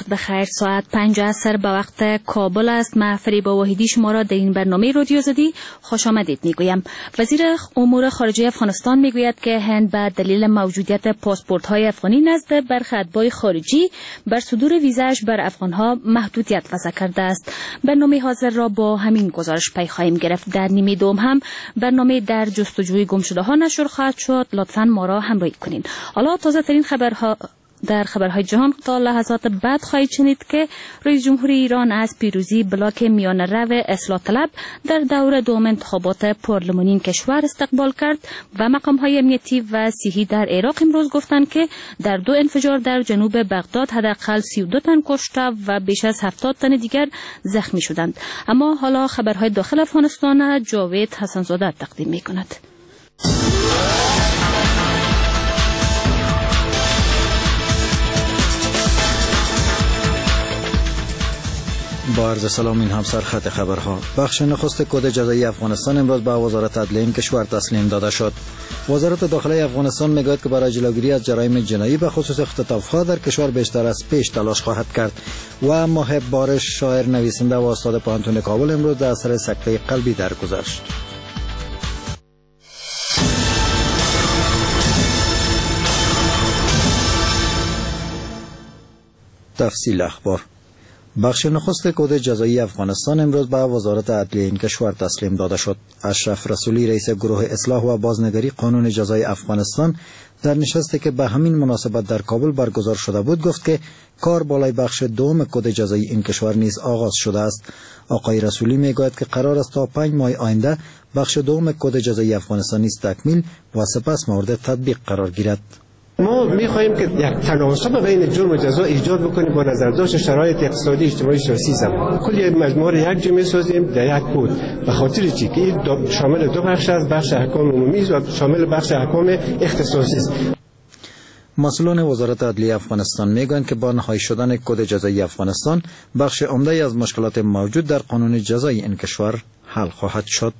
وقت بخیر. ساعت 5 عصر به وقت کابل است. من فریبا واحدی شما را در این برنامه رادیو آزادی خوش آمدید میگویم. وزیر امور خارجه افغانستان میگوید که هند به دلیل موجودیت پاسپورت‌های افغانی نزد برخی اتباع خارجی بر صدور ویزاش بر افغان‌ها محدودیت وضع کرده است. برنامه حاضر را با همین گزارش پی خواهیم گرفت. در نیمه دوم هم برنامه در جستجوی گمشده‌ها نشر خواهد شد. لطفاً ما را همراهی کنین. حالا تازه ترین در خبرهای جهان تا لحظات بعد خواهید شنید که رئیس جمهور ایران از پیروزی بلاک میانه رو اصلاح طلب در دور دوم انتخابات پارلمانی کشور استقبال کرد و مقام‌های امنیتی و صحی در عراق امروز گفتند که در 2 انفجار در جنوب بغداد حداقل 32 تن کشته و بیش از 70 تن دیگر زخمی شدند. اما حالا خبرهای داخل افغانستان جاوید حسن‌زاده تقدیم می‌کند. با عرض سلام، این هم سرخط خبرها. بخش نخست کد جزایی افغانستان امروز به وزارت عدلیه این کشور تسلیم داده شد. وزارت داخله افغانستان میگوید که برای جلوگیری از جرایم جنایی به خصوص اختطاف‌ها در کشور بیشتر از پیش تلاش خواهد کرد. و محب بارش، شاعر، نویسنده و استاد پوهنتون کابل امروز در اثر سکته قلبی درگذشت. تفصیل اخبار. بخش نخست کد جزایی افغانستان امروز به وزارت عدلیه این کشور تسلیم داده شد. اشرف رسولی، رئیس گروه اصلاح و بازنگری قانون جزای افغانستان، در نشستی که به همین مناسبت در کابل برگزار شده بود گفت که کار بالای بخش دوم کد جزایی این کشور نیز آغاز شده است. آقای رسولی میگوید که قرار است تا 5 ماه آینده بخش دوم کد جزایی افغانستان نیز تکمیل و سپس مورد تطبیق قرار گیرد. ما می‌خواهیم که یک تناسب بین جرم و جزا ایجاد بکنیم با نظر داشت شرایط اقتصادی، اجتماعی، سیاسی زمان. کلی مجموعه را یک جا می‌سازیم در یک کد. به خاطر چی که این شامل 2 بخش است، بخش احکام عمومی و شامل بخش احکام اختصاصی است. مسئولان وزارت عدلیه افغانستان میگویند که با نهایی شدن کد جزایی افغانستان بخش عمده از مشکلات موجود در قانون جزایی این کشور حل خواهد شد.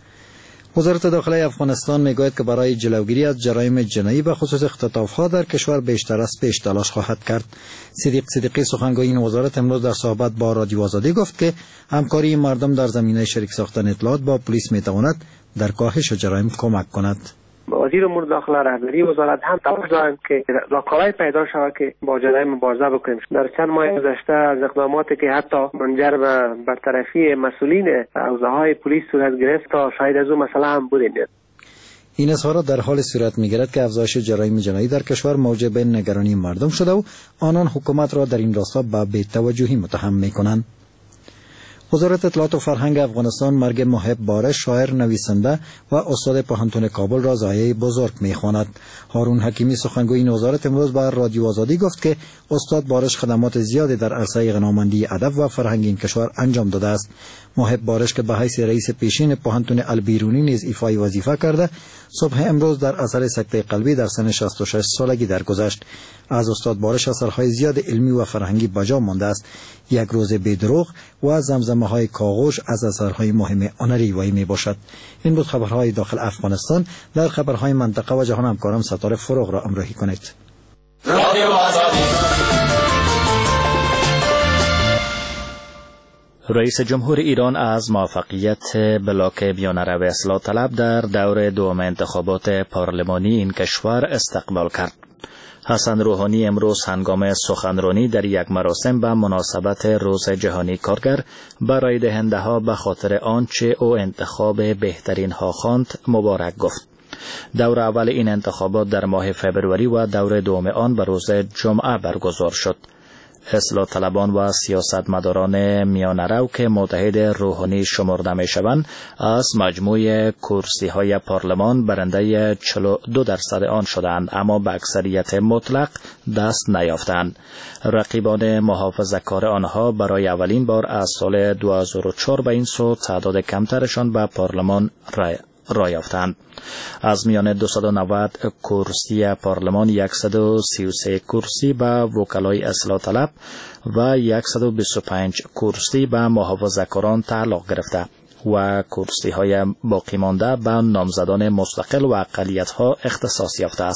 وزارت داخله افغانستان میگوید که برای جلوگیری از جرایم جنایی به خصوص اختطاف‌ها در کشور بیشتر از پیش تلاش خواهد کرد. صدیق صدیقی، سخنگوی این وزارت، امروز در صحبت با رادیو آزادی گفت که همکاری مردم در زمینه شریک ساختن اطلاعات با پلیس میتواند در کاهش جرایم کمک کند. وزیر امور داخله رهبری وزارت هم تلاش دارند که راهکارهای پیدا شود که با جرایم مبارزه بکنیم. در چند ماه گذشته از اقداماتی که حتی منجر به برطرفی مسئولین حوزه‌های پلیس صورت گرفت تا شاید از اون مسئله هم بودیم. این اظهارات در حال صورت می‌گیرد که افزایش جرایم جنایی در کشور موجب نگرانی مردم شده و آنان حکومت را در این راستا به بی‌توجهی متهم می‌کنند. وزارت اطلاعات و فرهنگ افغانستان مرگ محب بارش، شاعر، نویسنده و استاد پوهنتون کابل را ضایعه بزرگ می‌خواند. هارون حکیمی، سخنگوی این وزارت، امروز به رادیو آزادی گفت که استاد بارش خدمات زیادی در عرصه غنامندی ادب و فرهنگ این کشور انجام داده است. محب بارش که به حیث رئیس پیشین پوهنتون البیرونی نیز ایفای وظیفه کرده، صبح امروز در اثر سکته قلبی در سن 66 سالگی درگذشت. از استاد بارش اثرهای زیاد علمی و فرهنگی بجا مانده است. یک روز بدروغ و زمزمه‌های کاغوش از اثرهای مهم هنری وی میباشد. این بود خبرهای داخل افغانستان. در خبرهای منطقه و جهان همکارم ستاره فروغ را همراهی کنید. رادیو آزادی. رئیس جمهور ایران از موفقیت بلاک میانه رو اصلاح طلب در دور دوم انتخابات پارلمانی این کشور استقبال کرد. حسن روحانی امروز هنگام سخنرانی در یک مراسم به مناسبت روز جهانی کارگر برای دهنده‌ها به خاطر آنچه او انتخاب بهترین ها خواند مبارک گفت. دور اول این انتخابات در ماه فبروری و دور دوم آن به روز جمعه برگزار شد. اصلاح طلبان و سیاستمداران میانه رو که متحد روحانی شمرده می شوند از مجموع کرسی های پارلمان برنده 42% آن شدند، اما به اکثریت مطلق دست نیافتند. رقیبان محافظه‌کار آنها برای اولین بار از سال 2004 به این سو تعداد کمترشان به پارلمان رای یافتند. از میان 290 کرسی پارلمان 133 کرسی به وکلای اصلاح طلب و 125 کرسی به محافظه‌کاران تعلق گرفته و کرسی های باقی مانده به نامزدان مستقل و اقلیت ها اختصاص یافته است.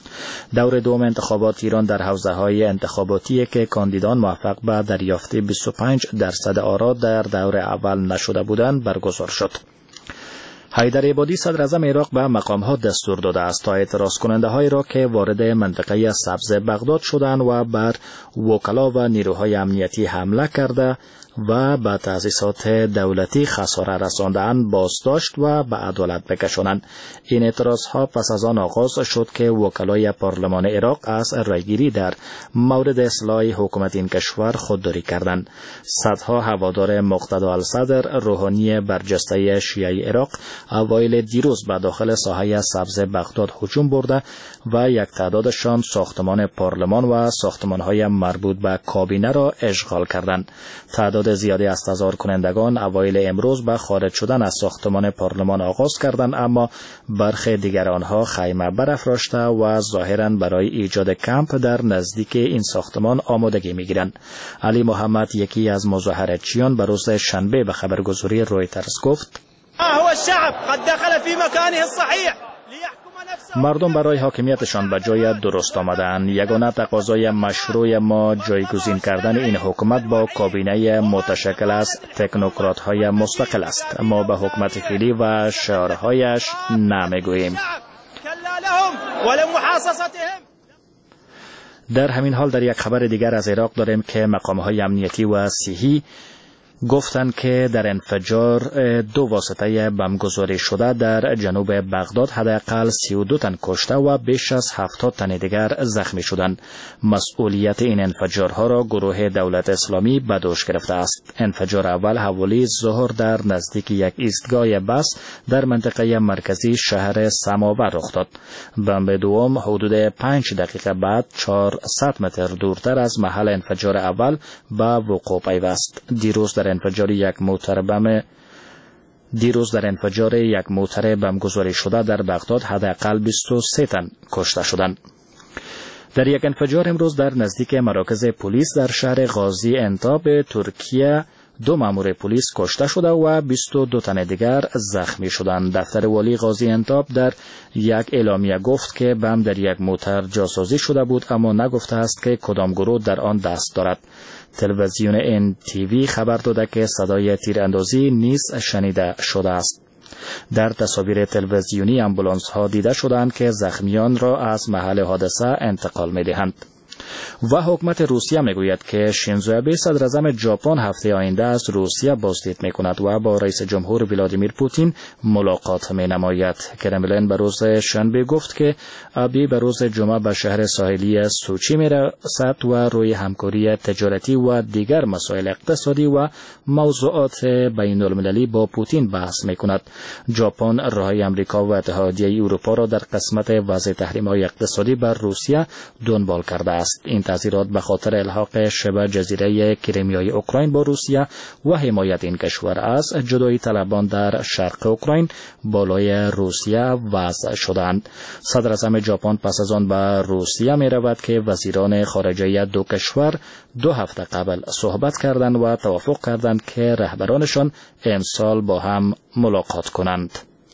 دور دوم انتخابات ایران در حوزه‌های انتخاباتی که کاندیدان موفق به دریافت 25% آرا در دور اول نشده بودند برگزار شد. حیدر عبادی صدر اعظم عراق به مقام‌ها دستور داده است تا اعتراض کننده‌هایی را که وارد منطقه سبز بغداد شدند و بر وکلا و نیروهای امنیتی حمله کرده و به تأسیسات دولتی خساره رسانده‌اند بازداشت و به عدالت بکشانند. این اعتراضها پس از آن آغاز شد که وکلای پارلمان عراق از رایگیری در مورد اصلاح حکومت این کشور خودداری کردند. صدها هوادار مقتدی الصدر روحانی برجسته شیعه عراق اوایل دیروز به داخل ساحه سبز بغداد هجوم برده و یک تعدادشان ساختمان پارلمان و ساختمان‌های مربوط به کابینه را اشغال کردند. تعداد زیادی از تظاهر کنندگان اوایل امروز به خارج شدن از ساختمان پارلمان آغاز کردند، اما برخی دیگر آنها خیمه برافراشته و ظاهراً برای ایجاد کمپ در نزدیک این ساختمان آمادگی می‌گیرند. علی محمد، یکی از مظاهراتچیان، به روز شنبه به خبرگزاری رویترز گفت: هو الشعب قد دخل في مكانه الصحيح مردم برای حاکمیتشان به جای درست آمدند. یگانه تقاضای مشروع ما جایگزین کردن این حکومت با کابینه متشکل از تکنوکرات‌های مستقل است. ما به حکومت فعلی و شعارهایش نمیگوییم. در همین حال در یک خبر دیگر از عراق داریم که مقام‌های امنیتی و صحی گفتند که در انفجار 2 واسطه بمبگذاری شده در جنوب بغداد حداقل 32 تن کشته و بیش از 70 تن دیگر زخمی شدند. مسئولیت این انفجارها را گروه دولت اسلامی به دوش گرفته است. انفجار اول حوالی ظهر در نزدیک یک ایستگاه بس در منطقه مرکزی شهر سماور رخ داد. بمب دوم حدود 5 دقیقه بعد 400 متر دورتر از محل انفجار اول به وقوع پیوست. دیروز در انفجار یک موتر بمبگذاری شده در بغداد حداقل 23 تن کشته شدند. در یک انفجار امروز در نزدیک مراکز پلیس در شهر غازی انتاب ترکیه 2 مأمور پلیس کشته شده و 22 تن دیگر زخمی شدند. دفتر والی غازی انتاب در یک اعلامیه گفت که بم در یک موتر جاسازی شده بود، اما نگفته است که کدام گروه در آن دست دارد. تلویزیون NTV خبر داده که صدای تیراندازی نیز شنیده شده است. در تصاویر تلویزیونی آمبولانس ها دیده شدند که زخمیان را از محل حادثه انتقال می دهند. و حکومت روسیه میگوید که شینزو آبه صدر اعظم ژاپن هفته آینده از روسیه بازدید میکند و با رئیس جمهور ولادیمیر پوتین ملاقات مینماید. کرملین به روز شنبه گفت که آبه به روز جمعه به شهر ساحلی سوچی میرسد و روی همکاری تجارتی و دیگر مسائل اقتصادی و موضوعات بین المللی با پوتین بحث میکند. ژاپن راههای امریکا و اتحادیه اروپا را در قسمت وضع تحریم‌های اقتصادی بر روسیه دنبال کرده است. این تاثیرات به خاطر الحاق شبه جزیره کریمیای اوکراین با روسیه و حمایت این کشور از جدایی طلبان در شرق اوکراین بالای روسیه وضع شدند. صدر اعظم ژاپن پس از آن به روسیه می رود که وزیران خارجه 2 کشور 2 هفته قبل صحبت کردند و توافق کردند که رهبرانشان امسال با هم ملاقات کنند.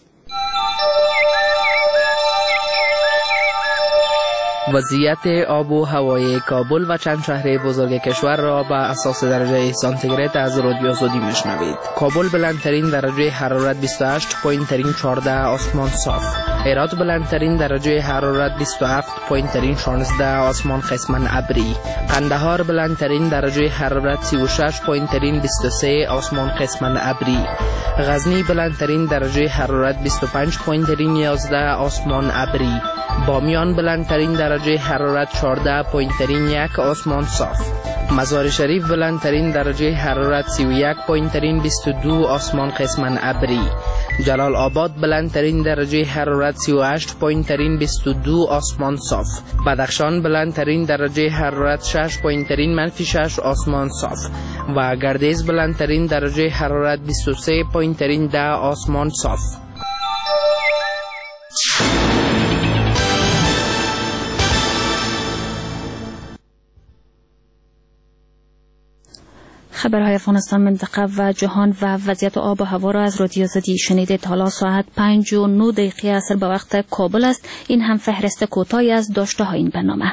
وضعیت آب و هوای کابل و چند شهر بزرگ کشور را به اساس درجه سانتیگراد از رادیو آزادی میشنوید. کابل بلندترین درجه حرارت 28، پایینترین 14 آسمان صاف. هرات بلندترین درجه حرارت 27، پایینترین 16 آسمان قسماً ابری. قندهار بلندترین درجه حرارت 36، پایینترین 23 آسمان قسماً ابری. غزنی بلندترین درجه حرارت 25، پایینترین 11 آسمان ابری. بامیان بلندترین درجه حرارت 14، پایینترین 1 آسمان صاف. مزار شریف بلندترین درجه حرارت 31، پایینترین 22 آسمان قسماً ابری. جلال آباد بلندترین درجه حرارت 38، پایینترین 22 آسمان صاف. بدخشان بلندترین درجه حرارت 6، پایینترین -6 آسمان صاف. و گردیز بلندترین درجه حرارت 23، پایینترین 10 آسمان صاف. خبرهای افغانستان، منطقه و جهان و وضعیت آب و هوا را از رادیو آزادی شنیدید. حالا ساعت 5:09 عصر به وقت کابل است. این هم فهرست کوتاهی از داشته های این برنامه.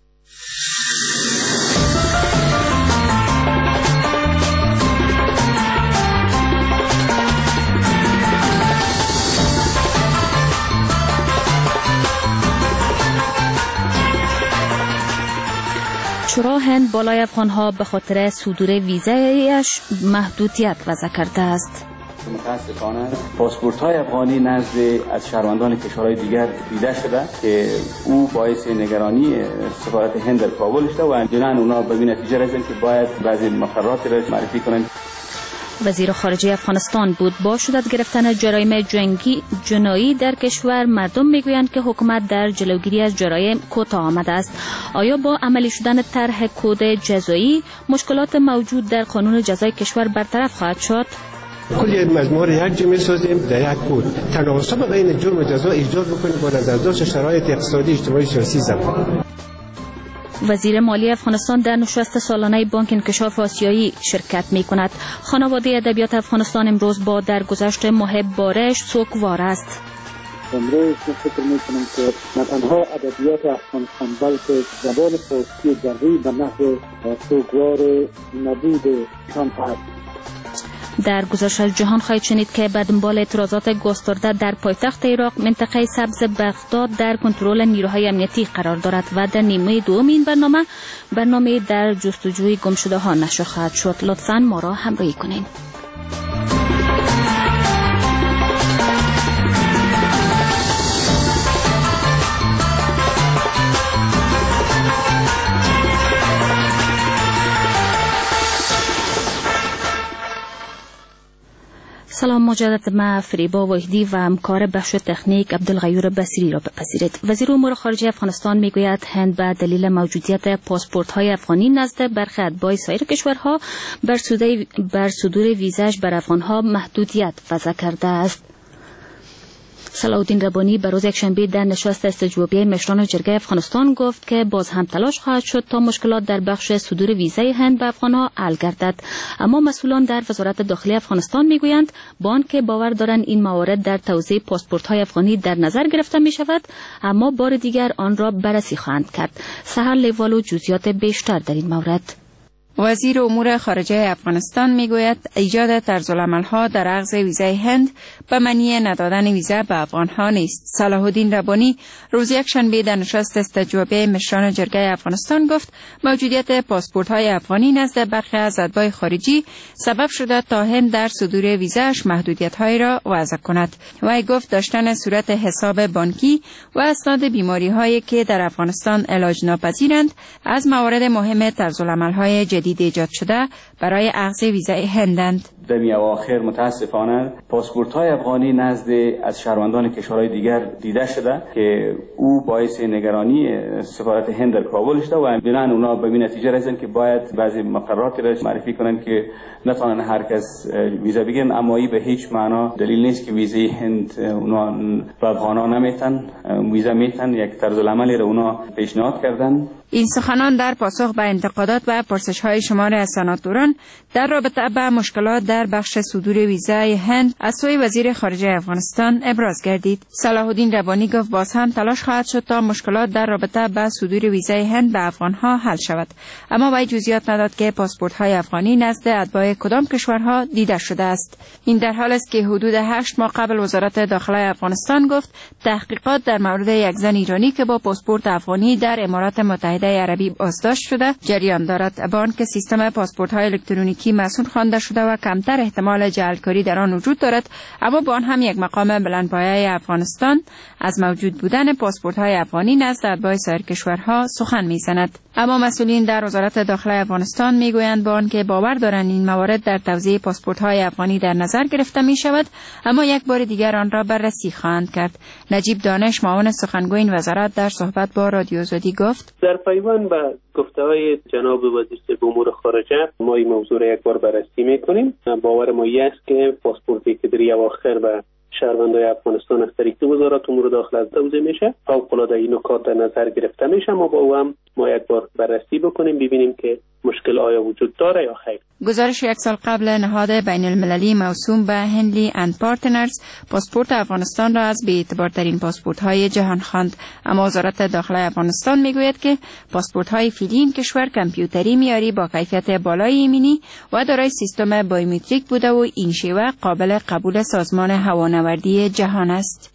چرا هند بالای افغانها به خاطر صدور ویزایش محدودیت وضع کرده است؟ متاسفانه پاسپورت های افغانی نزد از شهروندان کشورهای دیگر دیده شده که او باعث نگرانی سفارت هند در کابل شده و جنان اونا به نتیجه رسیدن که باید بعضی مقرراتی را معرفی کنند. وزیر خارجه افغانستان بود با شدت گرفتن جرایم جنایی در کشور مردم میگویند که حکومت در جلوگیری از جرایم کوتاه آمده است. آیا با عملی شدن طرح کد جزایی مشکلات موجود در قانون جزای کشور برطرف خواهد شد؟ کلی مجموعه را یک جا می‌سازیم در یک کد تناسب بین جرم و جزا ایجاد بکنیم با نظر داشت شرایط اقتصادی اجتماعی سیاسی زمان. وزیر مالی افغانستان در نشست سالانه بانک انکشاف آسیایی شرکت می کند. خانواده ادبیات افغانستان امروز با درگذشت محب بارش سوگوار است. امروز فکر می کنم که نه تنها ادبیات افغانستان بلکه زبان فارسی جری به نحو سوگوار نبود شان است. در گزارش از جهان خواهید شنید که به دنبال اعتراضات گسترده در پایتخت عراق منطقه سبز بغداد در کنترل نیروهای امنیتی قرار دارد و در نیمه دوم این برنامه در جستجوی گمشده ها نشر خواهد شد. لطفاً ما را همراهی کنید. سلام مجدد، ما فریبا وحیدی و همکار بخش تکنیک عبدالغیور بصیری را بپذیرید. وزیر امور خارجه افغانستان میگوید هند به دلیل موجودیت پاسپورت‌های افغانی نزد برخی اتباع سایر کشورها بر صدور ویزاش بر افغانها محدودیت وضع کرده است. صلاح الدین ربانی به روز یکشنبه در نشست استجوابی مشران جرگه افغانستان گفت که باز هم تلاش خواهد شد تا مشکلات در بخش صدور ویزای هند به افغانها حل گردد. اما مسئولان در وزارت داخلی افغانستان میگویند با آنکه باور دارند این موارد در توزیع پاسپورت‌های افغانی در نظر گرفته می شود، اما بار دیگر آن را بررسی خواهند کرد. سحر لیوالو جزئیات بیشتر در این مورد. وزیر امور خارجه افغانستان میگوید ایجاد طرزالعمل‌ها در اخذ ویزای هند به معنی ندادن ویزا به افغان‌ها نیست. صلاح الدین ربانی روز یکشنبه در نشست استجوابی مشران جرگه افغانستان گفت موجودیت پاسپورت‌های افغانی نزد برخی از اتباع خارجی سبب شده تا هند در صدور ویزاش محدودیت‌هایی را وضع کند. وی گفت داشتن صورت حساب بانکی و اسناد بیماری‌هایی که در افغانستان علاج ناپذیرند از موارد مهم طرزالعمل‌های جدید ایجاد شده برای اخذ ویزای هندند. در اواخر متاسفانه پاسپورت‌های افغانی نزد از شهروندان کشورهای دیگر دیده شده که او باعث نگرانی سفارت هند در کابل شده و بنابراین اونا به این نتیجه رسیدن که باید بعضی مقرراتی را معرفی کنند که نتوانن هر کس ویزا بگیرن، اما این به هیچ معنا دلیل نیست که ویزای هند اونا به افغانا نمیتن ویزا میتن. یک طرزالعملی را اونا پیشنهاد کردن. این سخنان در پاسخ به انتقادات و پرسش‌های شمار از سناتوران در رابطه با مشکلات در بخش صدور ویزای هند از سوی وزیر خارجه افغانستان ابراز گردید. صلاح الدین ربانی گفت باز هم تلاش خواهد شد تا مشکلات در رابطه با صدور ویزای هند به افغانها حل شود، اما وی جزئیات نداد که پاسپورت‌های افغانی نزد اتباع کدام کشورها دیده شده است. این در حالی است که حدود 8 ماه قبل وزارت داخلی افغانستان گفت تحقیقات در مورد یک زن ایرانی که با پاسپورت افغانی در امارات متحده عربی بازداشت شده جریان دارد. با آنکه سیستم پاسپورت‌های الکترونیکی مسئول خوانده شده و کمتر احتمال جعلکاری در آن وجود دارد، اما با آن هم یک مقام بلندپایه افغانستان از موجود بودن پاسپورت‌های افغانی نزد اتباع سایر کشورها سخن می‌زند. اما مسئولین در وزارت داخلی افغانستان میگویند با آنکه باور دارند این موارد در توزیع پاسپورت‌های افغانی در نظر گرفته می شود، اما یک بار دیگر آن را بررسی خواهند کرد. نجیب دانش معاون سخنگوی این وزارت در صحبت با رادیو آزادی گفت در پیوند به گفته‌های جناب وزیر امور خارجه ما این موضوع را یک بار بررسی می‌کنیم. باور ما است که پاسپورتی که در اواخر به شهروندان افغانستان از طریق وزارت امور داخله توزیع میشه فوق‌العاده این نکات در نظر گرفته میشه، ما با او هم یک بار بررسی بکنیم ببینیم که مشکل آیا وجود داره یا خیر. گزارش یک سال قبل نهاد بین المللی موسوم به هنلی اند پارتنرز پاسپورت افغانستان را از بی‌اعتبارترین پاسپورت‌های جهان خواند، اما وزارت داخله افغانستان میگوید که پاسپورت‌های فعلی این کشور کامپیوتری معیاری با کیفیت بالای ایمنی و دارای سیستم بایومتریک بوده و این شیوه قابل قبول سازمان هوانوردی جهان است.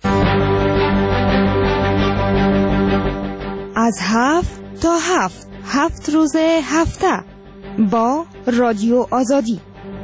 از 7 تا 7 روز هفته با رادیو آزادی.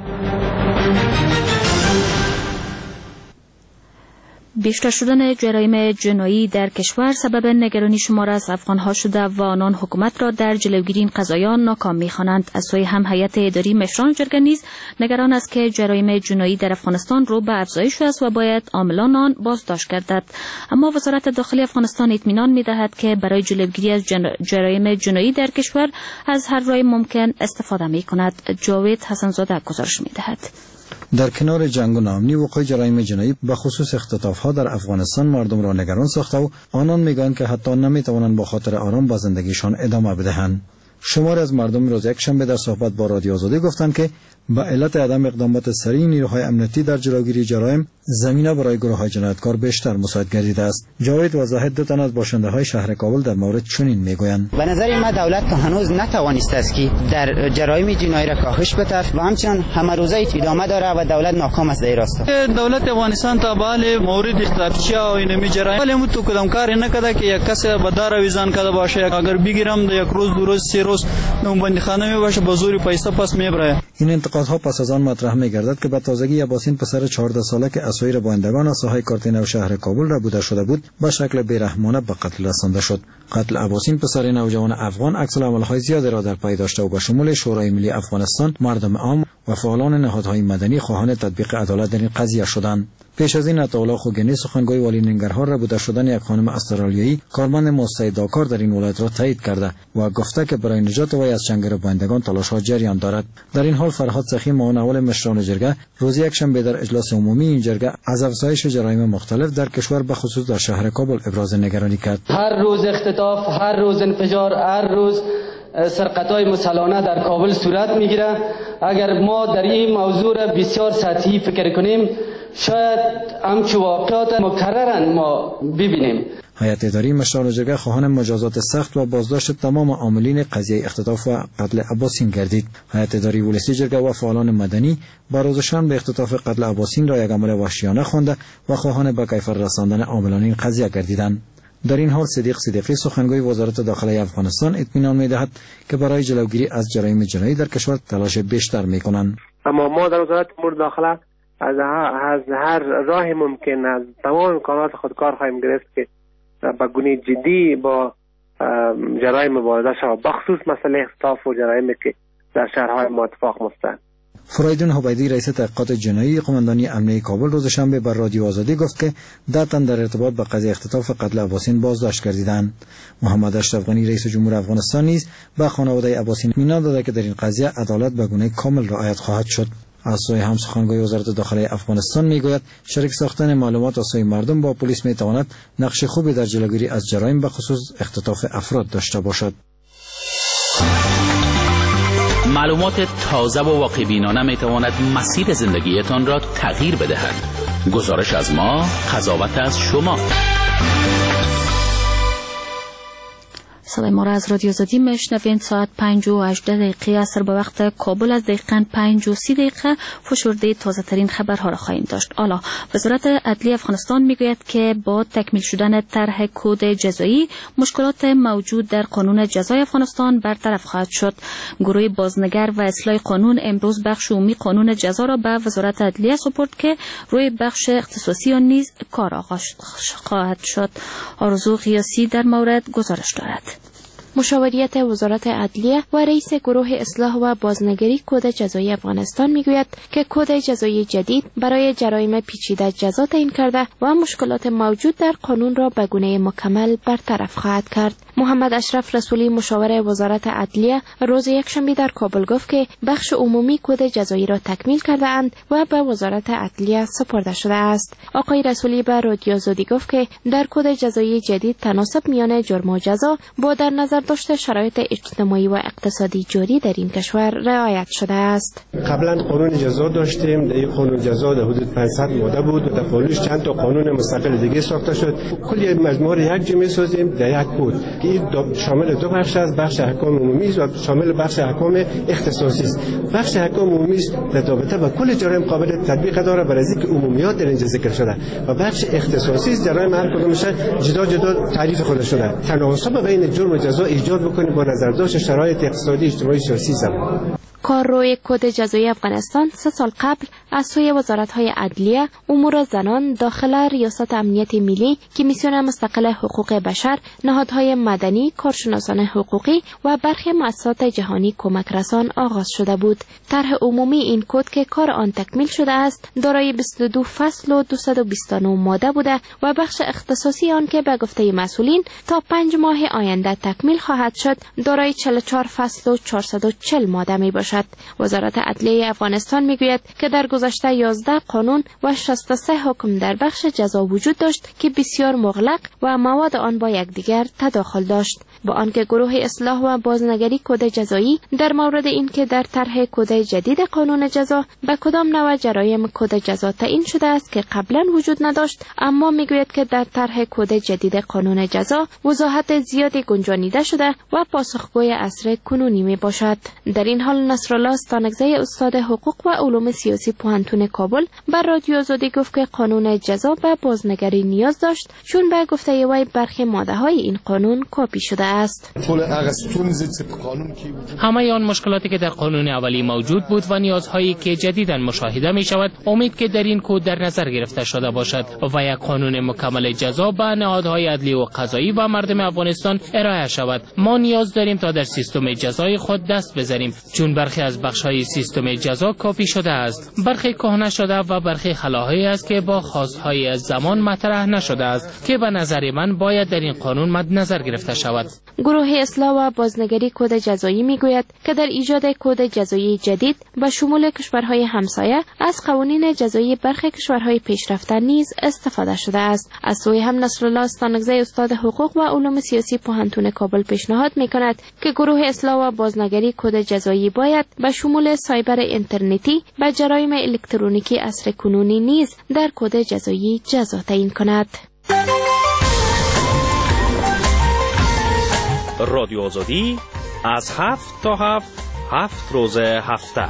بیشتر شدن جرایم جنایی در کشور سبب نگرانی شمار از افغانها شده و آنان حکومت را در جلوگیری این قضایا ناکام می‌خوانند. از سوی هم هیئت اداری مشران جرگه نیز نگران است که جرایم جنایی در افغانستان رو به افزایش است و باید عاملان آن بازداشت گردد. اما وزارت داخلی افغانستان اطمینان می‌دهد که برای جلوگیری از جرایم جنایی در کشور از هر راه ممکن استفاده می‌کند. جاوید حسنزاده گزارش می‌دهد. در کنار جنگ و ناامنی وقوع جرایم جنایی به خصوص اختطاف‌ها در افغانستان مردم را نگران ساخته و آنان میگویند که حتی نمیتوانند با خاطر آرام به زندگیشان ادامه بدهند. شماری از مردم روز یکشنبه در صحبت با رادیو آزادی گفتند که به علت عدم اقدامات سریع نیروهای امنیتی در جلوگیری جرایم زمینه برای گروه‌های جنایتکار بیشتر مساعد گردیده است. جاوید و زاهد دو تن از باشنده‌های شهر کابل در مورد چنین میگویند: به نظر ما دولت تا هنوز نتوانسته است که در جرایم جنایی را کاهش بده و همچنان همه روزه ادامه داره و دولت ناکام است در راست. دولت افغانستان تا بالا مورد اختطافچی و اینمی جرایم ولی تو کدام کاری نکرده که یک کس به دار ویزان کرده باشه. اگر بگیرم یک روز دو روز سه روز اون بندیخانه می باشه با زور پیسه پس میبره. این انتقادها پس از آن مطرح می‌گردد که به تازگی عباسین پسر 14 ساله که اسایر بایندگان از ساحه کارتین شهر کابل را بوده شده بود به شکل بیرحمانه به قتل رسانده شد. قتل عباسین پسر نوجوان افغان عکس‌العمل‌های زیادی را در پی داشته و به شمول شورای ملی افغانستان، مردم عام و فعالان نهادهای مدنی خواهان تطبیق عدالت در این قضیه شدند. پیش از این عطاالله خوگنی سخنگوی والی ننگرهار را بوده شدن یک خانم استرالیایی کارمند مستعدکار در این ولایت را تایید کرده و گفته که برای نجات وی از چنگر بایندگان تلاش‌ها جریان دارد. در این حال فرهاد سخی معاون اول مشران جرگه روز یکشنبه در اجلاس عمومی این جرگه از افزایش جرایم مختلف در کشور به خصوص در شهر کابل ابراز نگرانی کرد. هر روز اختطاف، هر روز انفجار، هر روز سرقت‌های مسلحانه در کابل صورت می‌گیرد. اگر ما در این موضوع را بسیار سطحی فکر کنیم شاید همچو واقعات مکررن ما ببینیم. هیئت اداری مشران جرگه خواهان مجازات سخت و بازداشت تمام عاملین قضیه اختطاف و قتل عباسین گردید. هیئت اداری ولسی جرگه و فعالان مدنی با روز شنبه اختطاف قتل عباسین را یک عمل وحشیانه خوانده و خواهان به کیفر رساندن عاملان این قضیه گردیدند. در این حال صدیق صدیقی سخنگوی وزارت داخله افغانستان اطمینان می‌دهد که برای جلوگیری از جرایم جنایی در کشور تلاش بیشتر می‌کنند. اما ما در وزارت امور داخله از هر راه ممکن از تمام امکانات خود کار خواهیم گرفت که به گونه جدی با جرایم مبارزه شود، بخصوص مسئله اختطاف و جرایمی که در شهرهای ما اتفاق می‌افتد. فرایدون حبیدی رئیس تحقیقات جنایی قماندانی امنیه کابل روز شنبه بر رادیو آزادی گفت که 10 تن در ارتباط با قضیه اختطاف قتل عباسین بازداشت گردیدند. محمد اشرف غنی رئیس جمهور افغانستان نیز به خانواده عباسین اطمینان داده که در این قضیه عدالت به گونه کامل رعایت خواهد شد. از سوی هم سخنگوی وزارت داخله افغانستان میگوید شریک ساختن معلومات از سوی مردم با پلیس میتواند نقش خوبی در جلوگیری از جرایم به خصوص اختطاف افراد داشته باشد. معلومات تازه و واقع‌بینانه میتواند مسیر زندگیتان را تغییر بدهد. گزارش از ما، قضاوت از شما. صدای ما را از رادیو آزادی میشنوین. ساعت 5:18 اثر به وقت کابل از دقیقاً 5:30 فشرده تازه ترین خبرها را خواهیم داشت. حالا وزارت عدلیه افغانستان میگوید که با تکمیل شدن طرح کد جزایی مشکلات موجود در قانون جزای افغانستان برطرف خواهد شد. گروه بازنگر و اصلاح قانون امروز بخش عمومی قانون جزا را به وزارت عدلیه سپرد که روی بخش اختصاصی آن نیز کار آغاز خواهد شد. آرزو قیاسی در مورد گزارش دارد. مشاوریت وزارت عدلیه و رئیس گروه اصلاح و بازنگری کد جزایی افغانستان میگوید که کد جزایی جدید برای جرایم پیچیده جزا تعیین کرده و مشکلات موجود در قانون را به گونه مکمل برطرف خواهد کرد. محمد اشرف رسولی مشاور وزارت عدلیه روز یکشنبه در کابل گفت که بخش عمومی کد جزایی را تکمیل کرده اند و به وزارت عدلیه سپرده شده است. آقای رسولی به رادیو آزادی گفت که در کد جزایی جدید تناسب میان جرم و جزا با در نظر داشته شرایط اجتماعی و اقتصادی جاری در این کشور رعایت شده است. قبلا قانون جزا داشتیم، در این قانون جزا در حدود 500 ماده بود و در فالوش چند تا قانون مستقل دیگه ساخته شد. کلی مجموعه یک جمع سازیم در یک کد که این شامل دو بخش است، بخش احکام عمومی و شامل بخش احکام اختصاصی است. بخش احکام عمومی در رابطه با کل جرایم قابل تطبیق داره برای اینکه عمومیات در اینجا ذکر شده و بخش اختصاصی جرایم هر کدومش جدا جدا تعریف خود شده. تناسب بین جرم و جزا ایجاد بکنیم با نظر داشت شرایط اقتصادی اجتماعی سیاسی زمان. کارروی کد جزایی افغانستان 3 سال قبل از سوی وزارت‌های عدلیه، امور زنان، داخله، ریاست امنیت ملی، کمیسیون مستقل حقوق بشر، نهادهای مدنی، کارشناسان حقوقی و برخی مؤسسات جهانی کمک رسان آغاز شده بود. طرح عمومی این کد که کار آن تکمیل شده است، دارای 22 فصل و 229 ماده بوده و بخش اختصاصی آن که به گفته مسئولین تا 5 ماه آینده تکمیل خواهد شد، دارای 44 فصل و 440 ماده می باشد. وزارت عدلیه افغانستان میگوید که در گذشته 11 قانون و 63 حکم در بخش جزا وجود داشت که بسیار مغلق و مواد آن با یکدیگر تداخل داشت، با آنکه گروه اصلاح و بازنگری کد جزایی در مورد اینکه در طرح کد جدید قانون جزا به کدام نوع جرایم کد جزا تعیین شده است که قبلا وجود نداشت، اما میگوید که در طرح کد جدید قانون جزا وضاحت زیادی گنجانیده شده و پاسخگوی عصر کنونی می باشد. در این حال نصرالله استانکزی استاد حقوق و علوم سیاسی پوهنتون کابل بر رادیو آزادی گفت که قانون جزا به بازنگری نیاز داشت، چون به گفته وی برخی ماده های این قانون کپی شده است. همه آن مشکلاتی که در قانون اولی موجود بود و نیازهایی که جدیداً مشاهده می شود امید که در این کد در نظر گرفته شده باشد و یک قانون مکمل جزا به نهادهای عدلی و قضایی و مردم افغانستان ارائه شود. ما نیاز داریم تا در سیستم جزای خود دست بزنیم، چون برخی از بخش‌های سیستم جزا کپی شده است، برخی کهنه شده و برخی خلاهایی است که با خواستهای از زمان مطرح نشده است که به نظر من باید در این قانون مد نظر گرفته شود. گروه اصلاح و بازنگری کد جزایی میگوید که در ایجاد کد جزایی جدید به شمول کشورهای همسایه از قوانین جزایی برخی کشورهای پیشرفته نیز استفاده شده است. از سوی هم نصرالله استانکزی استاد حقوق و علوم سیاسی پوهنتون کابل پیشنهاد میکند که گروه اصلاح و بازنگری کد جزایی باید به شمول سایبر اینترنتی به جرایم الکترونیکی عصر کنونی نیز در کد جزایی جزا تعیین کند. رادیو آزادی از 7 تا 7 روز هفته.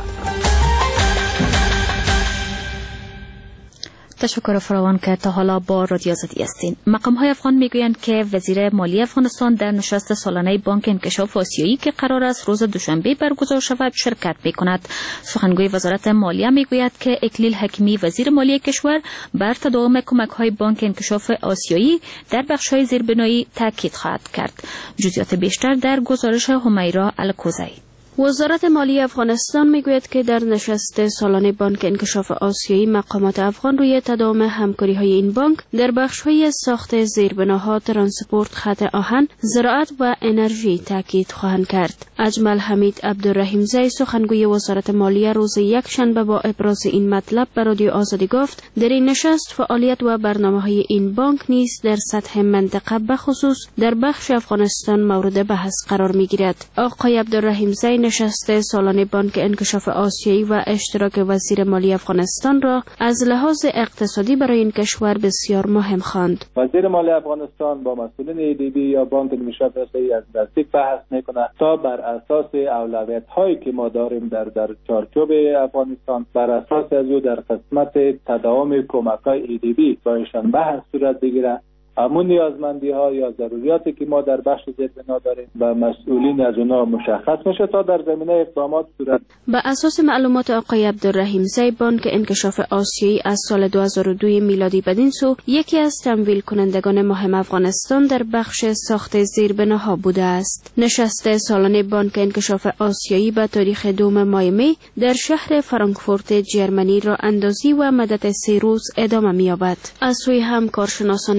تشکر فراوان که تا حالا با رادیو آزادی هستین. مقام‌های افغان میگویند که وزیر مالی افغانستان در نشست سالانه بانک انکشاف آسیایی که قرار است روز دوشنبه برگزار شود شرکت می‌کند. سخنگوی وزارت مالیه میگوید که اکلیل حکیمی وزیر مالی کشور بر تداوم کمک‌های بانک انکشاف آسیایی در بخش‌های زیربنایی تاکید خواهد کرد. جزئیات بیشتر در گزارش همیرا الکوزی. وزارت مالی افغانستان میگوید که در نشست سالانه بانک انکشاف آسیایی مقامات افغان روی تداوم همکاری‌های این بانک در بخش‌های ساخت زیربناها، ترانسپورت، خط آهن، زراعت و انرژی تاکید خواهند کرد. اجمل حمید عبدالرحیمزی سخنگوی وزارت مالیه روز یکشنبه با ابراز این مطلب به رادیو آزادی گفت در این نشست فعالیت و برنامه‌های این بانک نیز در سطح منطقه بخصوص در بخش افغانستان مورد بحث قرار می‌گیرد. آقای عبدالرحیمزی نشست سالانه بانک انکشاف آسیایی و اشتراک وزیر مالی افغانستان را از لحاظ اقتصادی برای این کشور بسیار مهم خواند. وزیر مالی افغانستان با مسئولین ای‌دی بی یا بانک انکشاف آسیایی از نزدیک بحث می‌کند تا بر اساس اولویت‌هایی که ما داریم در چارچوب افغانستان بر اساس از او در قسمت تداوم کمک‌های ای‌دی بی با ایشان بحث صورت بگیرد. همون نیازمندی‌ها یا ضروریاتی که ما در بخش زیربنا داریم و مسئولین از اونها مشخص میشه تا در زمینه اقدامات صورت. به اساس معلومات آقای عبدالرحیمزی بانک انکشاف آسیایی از سال 2002 میلادی بدین سو یکی از تمویل کنندگان مهم افغانستان در بخش ساخت زیربناها بوده است. نشست سالانه بانک انکشاف آسیایی به تاریخ 2 ماه می در شهر فرانکفورت جرمنی را اندازی و مدت 3 روز ادامه می‌یابد. از سوی هم کارشناسان اقتصادی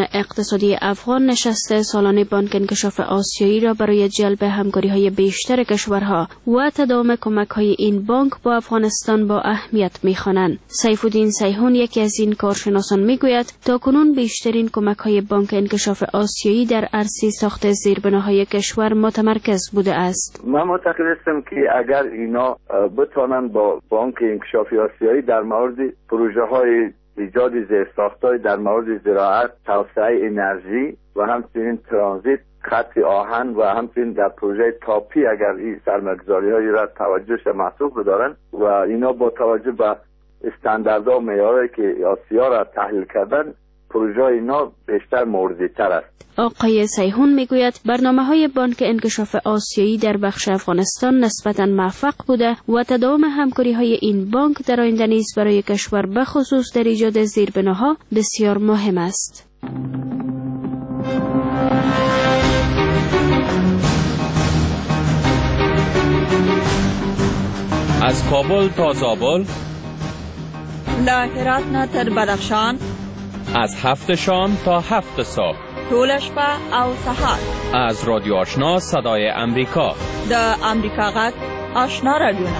اقتصادی افغان نشست سالانه بانک انکشاف آسیایی را برای جلب همکاری‌های بیشتر کشورها و تداوم کمک‌های این بانک با افغانستان با اهمیت می‌خوانند. سیف الدین سیحون یکی از این کارشناسان می‌گوید تاکنون بیشترین کمک‌های بانک انکشاف آسیایی در عرصه ساخت زیربناهای کشور متمرکز بوده است. من معتقد هستم که اگر اینا بتوانند با بانک انکشاف آسیایی در مورد پروژه‌های ایجاد زیرساخت‌های در مورد زراعت، توسعه انرژی و همچنین ترانزیت، خط آهن و همچنین در پروژه تاپی اگر این سرمایه‌گذاری‌هایی را توجهش محسوب بدارن و اینا با توجه به استانداردها و معیارهایی که آسیا را تحلیل کردن، پروژه اینا بیشتر موردی‌تر است. آقای سیحون میگوید برنامه‌های بانک انکشاف آسیایی در بخش افغانستان نسبتاً موفق بوده و تداوم همکاری‌های این بانک در آینده نیز برای کشور بخصوص در ایجاد زیربناها بسیار مهم است. از کابل تا زابل، له هرات نه تر بدخشان، از 7 شام تا 7 صبح، ټول شپه او سهار، از رادیو آشنا صدای امریکا، د امریکا غږ آشنا رادیوونه.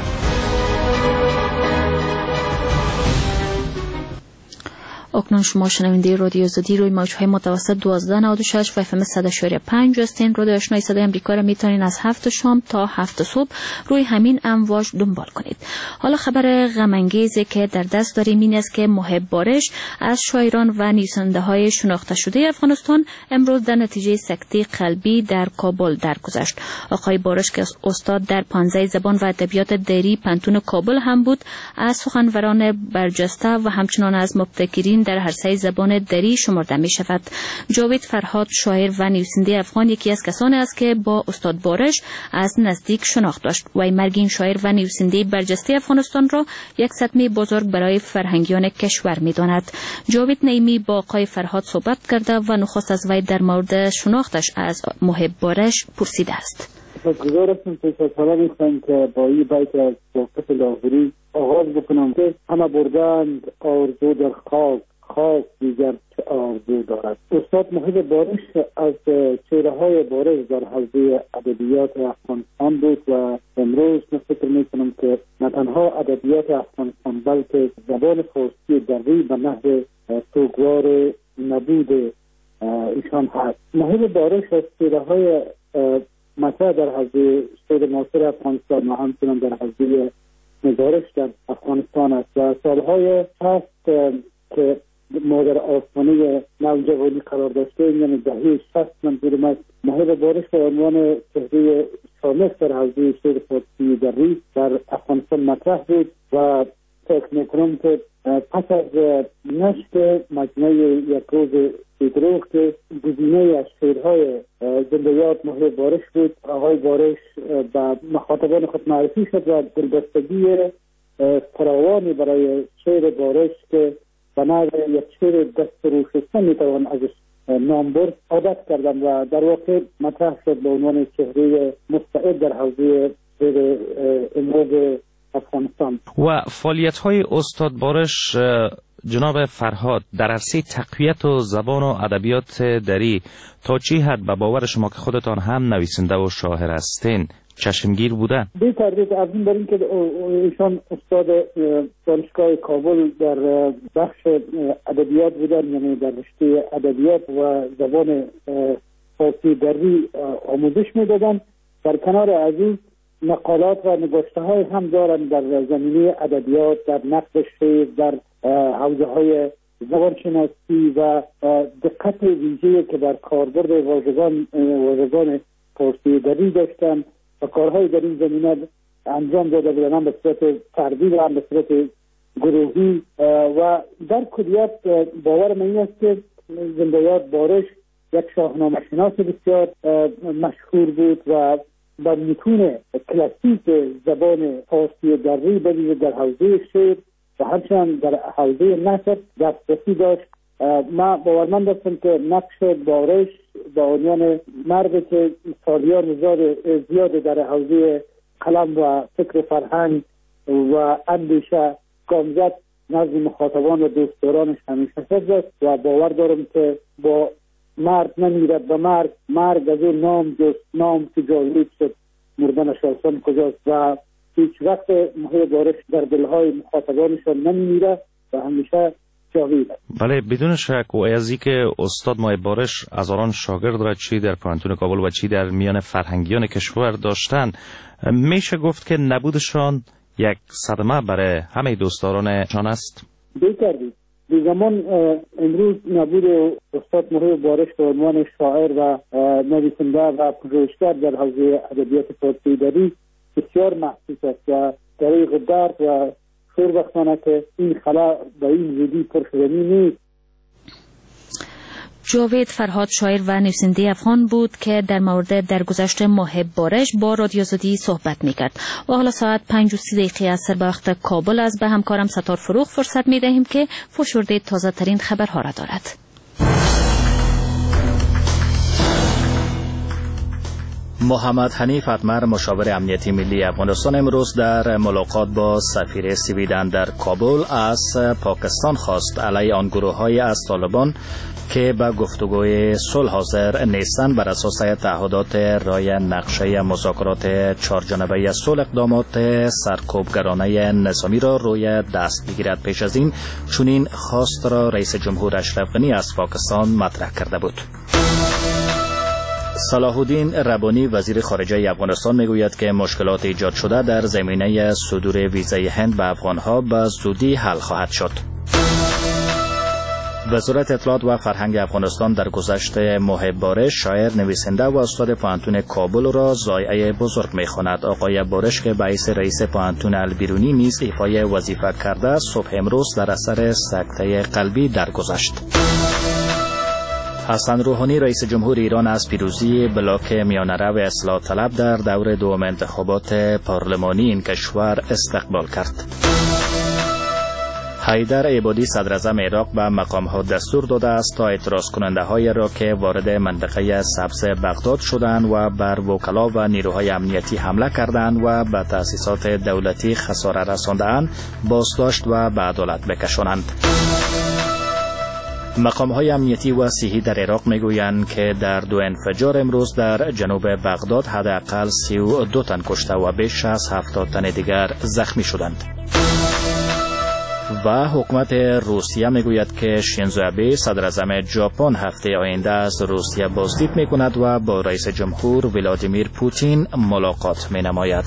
اکنون شما شنونده رادیو آزادی روی موج‌های متوسط 1296 و اف ام 100.5 هستین. رادیو آشنای صدای آمریکا را میتونین از 7 شام تا 7 صبح روی همین امواج دنبال کنید. حالا خبر غم انگیزی که در دست داریم این است که محب بارش از شاعران و نویسنده‌های شناخته شده افغانستان امروز در نتیجه سکته قلبی در کابل درگذشت. آقای بارش که استاد در 15 زبان و ادبیات دری پنتون کابل هم بود، از سخنوران برجسته و همچنان از مبتکرین در هر سه زبان دری شمرده می شود. جاوید فرهاد، شاعر و نویسنده افغان، یکی از کسانی است که با استاد بارش از نزدیک شناخت داشت. وی مرگین شاعر و نویسنده برجسته افغانستان را یک صدمه بزرگ برای فرهنگیان کشور می داند. جاوید نیمی با آقای فرهاد صحبت کرده و نخست از وی در مورد شناختش از محب بارش پرسیده است. گزارشم پیش از همه میخوایم که با این بیت از واقف لاهوری آغاز بکنم که همه بردند آرزو در خاک، خاک دیگر چه آرزو دارد. استاد محب بارش از چهره‌های بارز در حوزه ادبیات افغانستان بود و امروز من فکر میکنم که نه تنها ادبیات افغانستان بلکه زبان فارسی دری به نحو سوگوار نبود ایشان هست. محب بارش از چهره‌های مطرح در حوزه شعر معاصر افغانستان و همچنان در حوزه نگارش در افغانستان است و سالهای هست که ما در آستانه نوجوانی قرار داشته، یعنی دهه 60 منظورم است. محب بارش به عنوان چهره شامخ در حوزه شعر فارسی دری در افغانستان مطرح بود و فکر میکنم که پس از نشر مجموعه یک روز بیدروغ که گزینه از شعرهای زنده یاد محب بارش بود، آقای بارش به مخاطبان خود معرفی شد و دلبستگی فراوانی برای شعر بارش که به نوع یک شعر دست روشسته میتوان ازش نام برد عادت کردم و در واقع مطرح شد به عنوان چهره مستعد در حوزه شعر امروز افغانستان. و فعالیت‌های استاد بارش جناب فرهاد در عرصه تقویت و زبان و ادبیات دری تا چی حد به باور شما که خودتان هم نویسنده و شاعر هستین چشمگیر بوده؟ بی تردید از این برین که ایشان استاد دانشگاه کابل در بخش ادبیات بودن، یعنی در رشته ادبیات و زبان فارسی دری آموزش میدادن. در کنار از این مقالات و نگاشته های هم دارن در زمینه ادبیات، در نقد شعر، در حوزه های زبان شناسی و دقت ویژه‌ای که در کاربرد واژگان فارسی دری داشتن و کارهای در این زمینه انجام داده بودن، هم به صورت فردی و هم به صورت گروهی. و در کلیت باور من این است که زنده یاد بارش یک شاهنامه شناس بسیار مشهور بود و با متون کلاسیک زبان فارسی دری بویژه در حوزه شعر و همچنان در حوزه نثر دسترسی داشت. من باورمند هستم که نقش بارش به عنوان مردی که سالیان زیاد در حوزه قلم و فکر فرهنگ و اندیشه گام نزد مخاطبان و دوستدارانش همیشه حفظ است و باور دارم که با مرد نمیرد به مرگ از اون نام که جاوید شد مردنش آسان کجاست و هیچ وقت ماهی بارش در دلهای مخاطبانشان نمیمیره و همیشه جاوید. بله بدون شک و ازی که استاد ماهی بارش از آن شاگرد را چی در پانتون کابل و چی در میان فرهنگیان کشور داشتن، میشه گفت که نبودشان یک صدمه برای همه دوستدارانشان است؟ بی‌کردید. به زمان امروز نبود استاد ماهی بارش به عنوان شاعر و نویسنده و پژوهشگر در حوزه ادبیات فارسی دری بسیار محسوس است و طریق درد و شوربختانه که این خلا به این زودی پرشدنی نیست. جاوید فرهاد شاعر و نویسنده افغان بود که در مورد درگذشت ماه بارش با رادیو آزادی صحبت میکرد. و حالا ساعت 5:30 از به وقت کابل از به همکارم ستار فروغ فرصت میدهیم که فشرده تازه ترین خبرها را دارد. محمد حنیف اتمر مشاور امنیتی ملی افغانستان امروز در ملاقات با سفیر سویدن در کابل از پاکستان خواست علیه آن گروه‌های از طالبان که به گفتگوی صلح حاضر نیستند بر اساس تعهدات رای نقشه مذاکرات چهارجانبه صلح اقدامات سرکوبگرانه نظامی را روی دست بگیرد. پیش از این چنین خواست را رئیس جمهور اشرف غنی از پاکستان مطرح کرده بود. صلاح الدین ربانی وزیر خارجه افغانستان میگوید که مشکلات ایجاد شده در زمینه صدور ویزای هند به افغانها به زودی حل خواهد شد. وزارت اطلاعات و فرهنگ افغانستان در گذشت ماه بارش شاعر، نویسنده و استاد پوهنتون کابل را ضایعه بزرگ می‌خواند. آقای بارش که به حیث رئیس پوهنتون البیرونی نیز ایفای وظیفه کرده، صبح امروز در اثر سکته قلبی درگذشت. حسن روحانی رئیس جمهور ایران از پیروزی بلاک میانه‌رو اصلاح طلب در دور دوم انتخابات پارلمانی این کشور استقبال کرد. حیدر عبادی صدر اعظم عراق به مقام‌ها دستور داده است تا اعتراض کننده‌های را که وارد منطقه سبز بغداد شدند و بر وکلا و نیروهای امنیتی حمله کردند و به تأسیسات دولتی خسارت رسانده‌اند بازداشت و به عدالت بکشانند. مقام‌های امنیتی و صحی در عراق میگویند که در 2 انفجار امروز در جنوب بغداد حداقل 32 تن کشته و بیش از 70 تن دیگر زخمی شدند. و حکومت روسیه میگوید که شینزو آبه صدر اعظم ژاپن هفته آینده از روسیه بازدید میکند و با رئیس جمهور ولادیمیر پوتین ملاقات مینماید.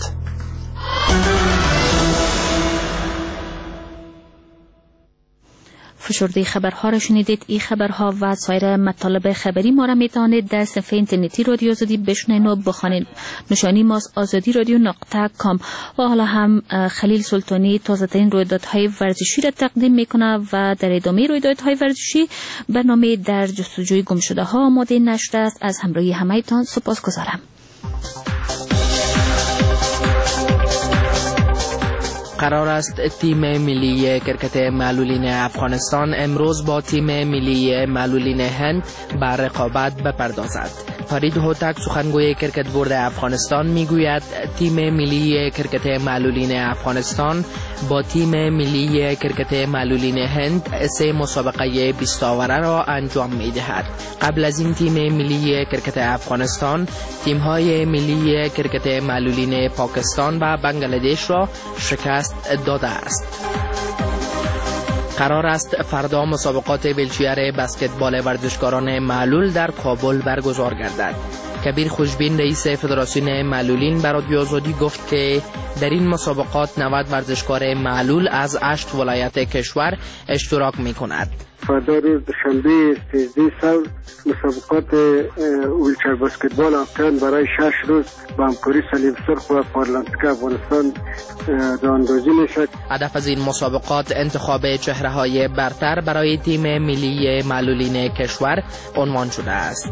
فشرده خبرها را شنیدید. این خبرها و سایر مطالب خبری ما را میتوانید در صفحه اینترنتی رادیو آزادی بشنوید و بخوانید. نشانی ماست azadi.radio.com. و حالا هم خلیل سلطانی تازه ترین رویدادهای ورزشی را تقدیم میکنه و در ادامه رویدادهای ورزشی برنامه در جستجوی گمشده ها آماده نشر است. از همراهی همه‌تان سپاسگزارم. قرار است تیم ملی کرکت معلولین افغانستان امروز با تیم ملی معلولین هند به رقابت بپردازد. فرید هوتک سخنگوی کرکت بورد افغانستان میگوید تیم ملی کرکت معلولین افغانستان با تیم ملی کرکت معلولین هند 3 مسابقه 20 آوره را انجام میدهد. قبل از این تیم ملی کرکت افغانستان تیم‌های ملی کرکت معلولین پاکستان و بنگلادش را شکست داده است. قرار است فردا مسابقات ویلچیر بسکتبال ورزشکاران معلول در کابل برگزار گردد. کبیر خوشبین رئیس فدراسیون معلولین به رادیو آزادی گفت که در این مسابقات 90 ورزشکار معلول از 8 ولایت کشور اشتراک می کند. فردا روز دوشنبه 13 سال مسابقات ویلچر بسکتبال افغان برای 6 روز با همکاری سلیم سرخ و پارالمپیک افغانستان راه اندازی میشد. هدف از این مسابقات انتخاب چهره‌های برتر برای تیم ملی معلولین کشور عنوان شده است.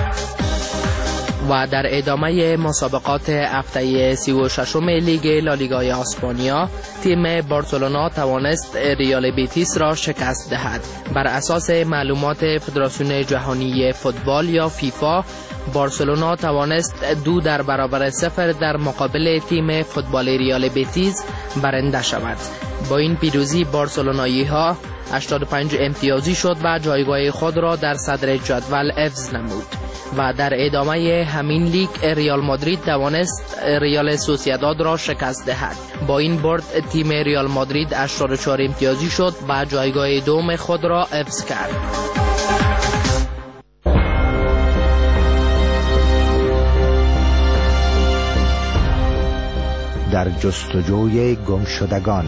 و در ادامه مسابقات هفته 36 لیگ لالیگای اسپانیا تیم بارسلونا توانست ریال بیتیس را شکست دهد. بر اساس معلومات فدراسیون جهانی فوتبال یا فیفا بارسلونا توانست 2-0 در مقابل تیم فوتبال ریال بیتیس برنده شود. با این پیروزی بارسلونایی ها 85 امتیازی شد و جایگاه خود را در صدر جدول حفظ نمود و در ادامه همین لیگ ریال مادرید توانست ریال سوسییداد را شکست دهد. با این برد تیم ریال مادرید 84 امتیازی شد و جایگاه دوم خود را حفظ کرد. در جستجوی گمشدگان.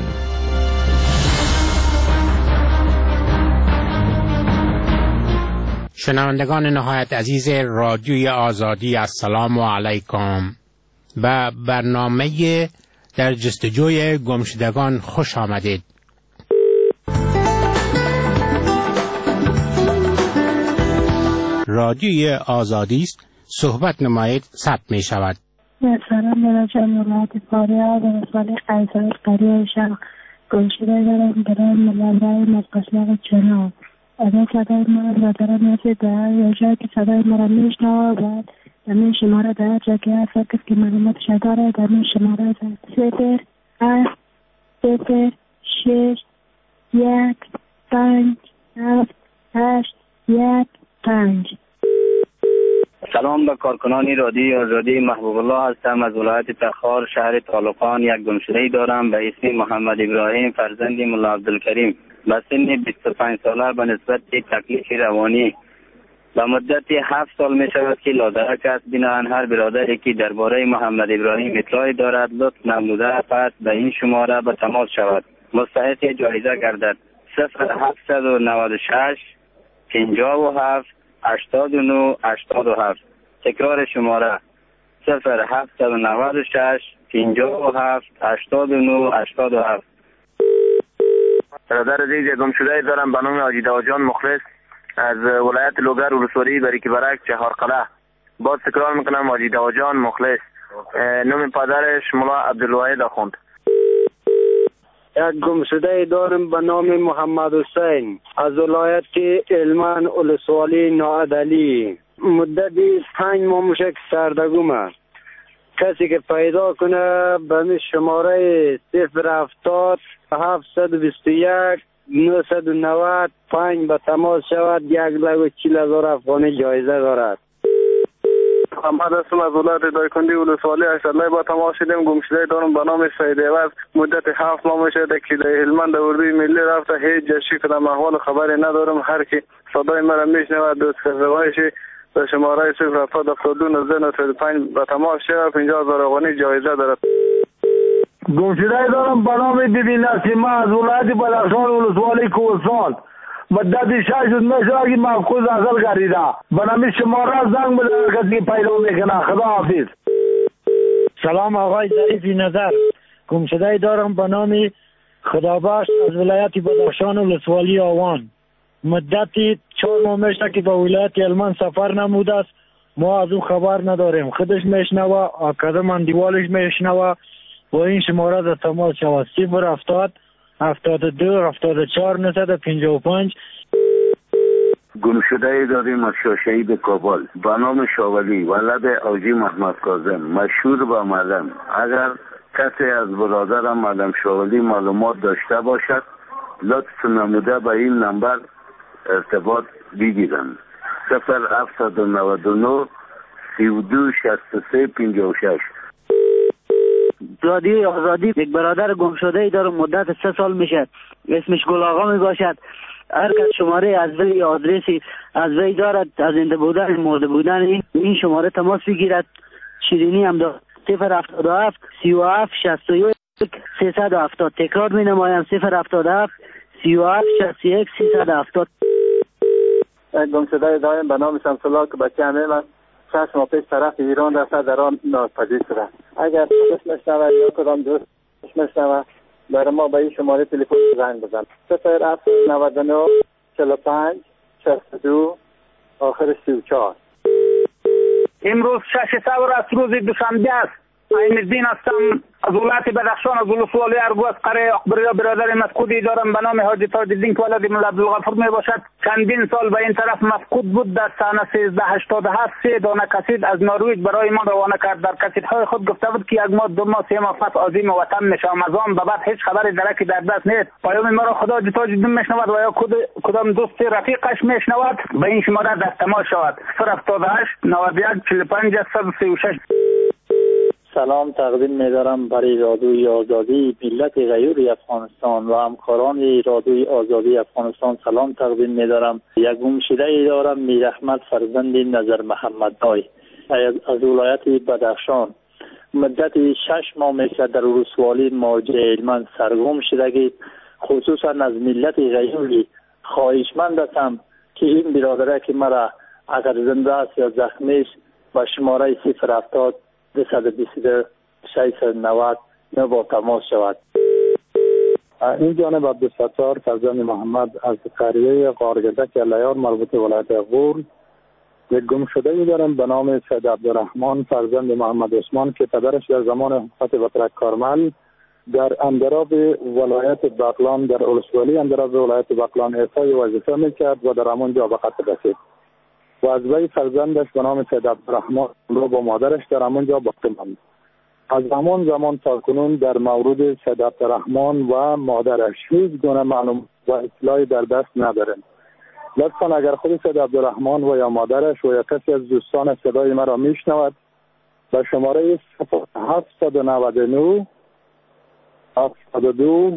شنوندگان نهایت عزیز رادیوی آزادی، السلام علیکم. به برنامه در جستجوی گمشدگان خوش آمدید. رادیوی آزادی است، صحبت نمایید، ثبت می شود. سلام برای ولایت فاریاب و ولسوالی قیصر قریه شرق گمشده دارم برای ملازمه مقصلق چناب. اگر صدای ما را دارم میشه در یا جایی که صدای ما را میشنوه باید در این شماره در جایی که هست کسی که معلومات داره در این شماره زد 0-8-0-6-1-5-7-8-1-5. سلام به کارکنان رادیوی آزادی. محبوب الله هستم از ولایت تخار شهر طالقان. یک گمشده‌ای دارم به اسم محمد ابراهیم فرزند ملا عبدالکریم به سن 25 ساله به نسبت تکلیف روانی به مدت 7 سال می شود که لادرک است. بنابراین هر برادری که درباره محمد ابراهیم اطلاعی دارد لطف نموده پس به این شماره به تماس شود مستحق جایزه گردد. 0796 57 89 87. تکرار شماره 0796 57 89 87. برادر دیگه گمشده دارم به نام حاجی داوجان مخلص از ولایت لوگر ولسوالی بریک برک چهارقلعه. باز تکرار میکنم حاجی داوجان مخلص. نام پدرش ملا عبدالواحد آخوند. یک گمشده دارم به نام محمد حسین از ولایت هلمند ولسوالی ناعدلی. مدت 5 ماه میشه که سردگومه. کسی که پیدا کنه به شماره 070 721 995 به تماس شود. 1,40,000 افغانی جایزه دارد. محمد هستم از ولایت دایکندی ولسوالی اشترلای با تماس شدیم. گمشده دارم به نام سید عوض. مدت 7 ماه میشه که در هلمند اردوی ملی رفته. هیچ جشی کدام احوال خبری ندارم. هر کی صدای مرا میشنود دوست خزوایشی به شماره 072 به تماس شود. 50,000 افغانی جایزه دارد. گمشده دارم به نام بیبی نسیمه از ولایت بدخشان ولسوالی کوهستان. مدت 6 روز میشه که مفقود اصل گردیده. به نام شماره زنگ بزنید کسی پیدا میکنه. خدا حافظ. سلام آقای ظریفی نظر. گمشده دارم به نام خدابخش از ولایت بدخشان ولسوالی آوان. مدت 4 ماه میشه که به ولایت هلمند سفر نموده است. ما از او خبر نداریم. خودش میشنوه، آکادم اندیوالش میشنوه. با این شماره در تماس شود 070 72 74 955. گمشده داریم از شاشه‌ای به کابل به نام شاولی ولد آجی محمد کاظم مشهور به معلم. اگر کسی از برادرم معلم شاولی معلومات داشته باشد لطف نموده به این نمبر ارتباط بگیرند. 0799 32 63 56. رادیوی آزادی. یک برادر گمشده ای دارم مدت 3 سال میشه. اسمش گل آقا می باشد. هر کس شماره از وی آدرسی از وی دارد از زنده بودن مرده بودن این شماره تماس بگیرد. شیرینی هم دارد 077 37 61 370. تکرار می نمایم 077 37 61 370. گمشده دارم به نام شمس‌الله که بچه همه من 6 ماه پیش طرف ایران رفته در آن ناپدید شده. اگر دوست مشنوه یا کدام دوست مشنوه برای ما به این شماره تلفن زنگ بزن 0799 45 62 آخر 34. امروز 6 سپر است، روز دوشنبه است. عین الدین هستم از ولایت بدخشان از ولسوالی ارگو از قره اکبریا برادر مفقودی دارم به نام حاجی تاج الدین که ولد مولا عبدالغفور می باشد. چندین سال به این طرف مفقود بود. در سال 1387 3 دانه کسید از نروژ برای ما روانه کرد. در کسیدهای خود گفته بود که 1 ماه 2 ماه 3 ماه پس عازم وطن میشم. از آن به بعد هیچ خبری درکی در دست نیست. پیام ما را خدا تاج الدین میشنود و یا کدام دوست رفیقش میشنود به این شماره دست تماس شود 078 91 45 136. سلام تقدیم می‌دارم برای رادیوی آزادی ملت غیور افغانستان و همکاران رادیوی آزادی افغانستان سلام تقدیم می‌دارم. یک گمشده دارم میر احمد فرزند نظر محمد دای از ولایت بدخشان. مدت 6 ماه میشه در ولسوالی موجه علمان سرگم شدگی. خصوصا از ملت غیوری خواهشمند هستم که این برادره که مرا اگر زنده است یا زخمی است با شماره 070 222 690 با تماس شود. این جانب عبدالستار فرزند محمد از قریه قارگردک الیار مربوط به ولایت غور. یک گم شده دارم به نام سید عبدالرحمن فرزند محمد عثمان که پدرش در زمان حکومت بطرک کارمل در اندراب ولایت بغلان در ولسوالی اندراب ولایت بغلان احصای وظیفه میکرد و در همونجا به قتل رسید و از وی فرزندش به نام سید عبدالرحمن رو با مادرش در همونجا باقی ماند. از همان زمان تا کنون در مورد سید عبدالرحمن و مادرش هیچ گونه معلومات و اطلاعی در دست نداریم. لطفا اگر خود سید عبدالرحمن و یا مادرش و یا کسی از دوستان صدای مرا میشنود به شماره 799 72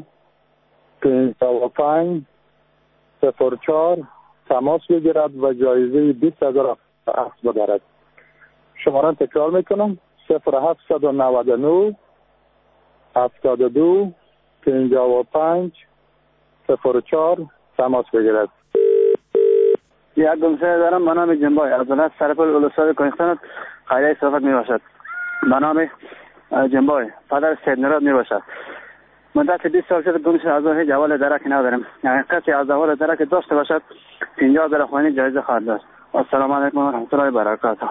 55 04 تماس بگیرد و جایزه 20,000 افغان بدهد. شماره تکرار میکنم 0799 72 55 04 تماس بگیرد. یک گمشده دارم به نام جنبای از ولایت سرپل ولسوالی کوهستان قریه صفت می باشد. به نام جنبای پدر سید نراد می باشد. مدت 20 سال شده گمشده از هیچ اول درکی نداریم. کسی از اول درک داشته باشد 50,000 افغانی جایزه خواهد داشت. السلام علیکم و رحمت الله و برکاته.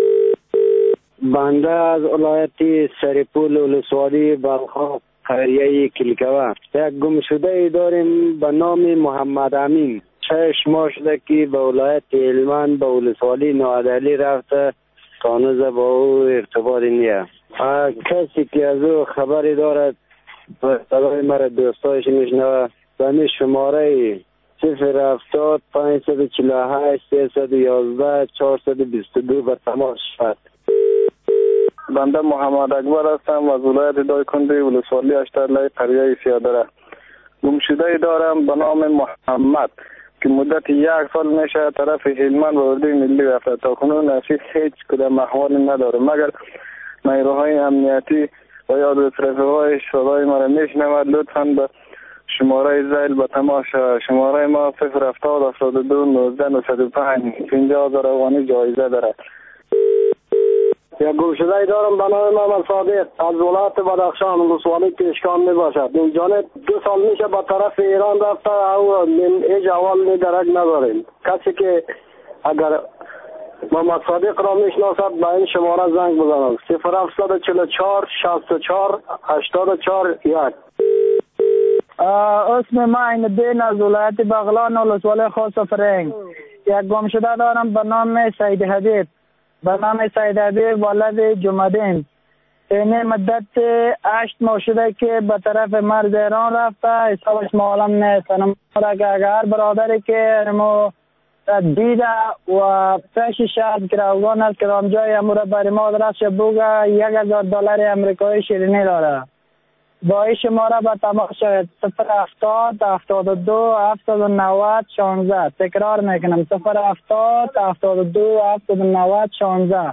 بنده از ولایت سرپل ولسوالی بلخاب قریه کلکوه یک گمشده داریم به نام محمد امین. 6 ماه شده که به ولایت هلمند به ولسوالی نوادلی رفته تانوز با او ارتباط نیه. کسی که از او خبری دارد و صدای مرا دوستایش میشنوه به می شماره 070 548 311 422 به تماس شد. بنده محمد اکبر هستم از ولایت دایکنده ولسوالی اشترلی قریه سیادره. گمشده دارم به نام محمد که مدت 1 سال میشه طرف هلمند و اردوی ملی رفته. تا کنون نصیب هیچ کدام احوالی نداره مگر نیروهای امنیتی و یا رفقای شورای مرا میشنود. لطفاً به شماره زیل به تماس شماره ما 070 72 19 95 50,000 افغانی جایزه دارد. یک گمشده دارم به نام محمد صادق از ولایت بدخشان ولسوالی کشکان می باشد. این جانب 2 سال میشه به طرف ایران رفته او هیچ احوال درک نداریم. کسی که اگر محمد صادق را میشناسد به این شماره زنگ بزنند 0744 64 84 1. اسم من این دین از ولایت بغلان ولسوالی خاص فرنگ. یک گمشده دارم به نام سید حبیب. به نام سید حبیب ولد جمعدین. این مدت 8 ماه شده که به طرف مرز ایران رفته حسابش معلوم نیست. اگر برادری که دیده و پیش شهر گروگان است که رامجای امور بر ما درست بوگه 1,000 دلار امریکایی شیرینی داره. با این شماره به تماس شد 070 72 790 16. تکرار میکنم 070 72 790 16.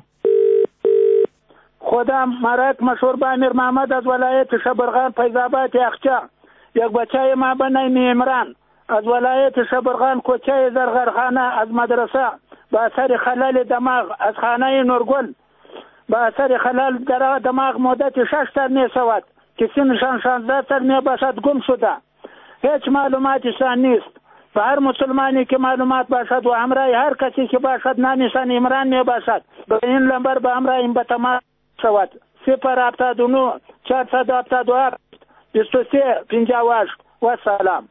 خودم مرک مشهور به امیر محمد از ولایت شبرغان فیض‌آباد یخچه. یک بچه ما به نام عمران از ولایت شبرغان کوچه زرغرخانه از مدرسه به اثر خلل دماغ از خانه نورگل به اثر خلل در دماغ مدت 6 سال میشود که سنشان 16 سال میباشد گم شده. هیچ معلوماتی شان نیست. به هر مسلمانی که معلومات باشد و همراه هر کسی که باشد نامشان عمران میباشد به این لمبر به همراه این به تماس شود 079 477 23 58 و سلام.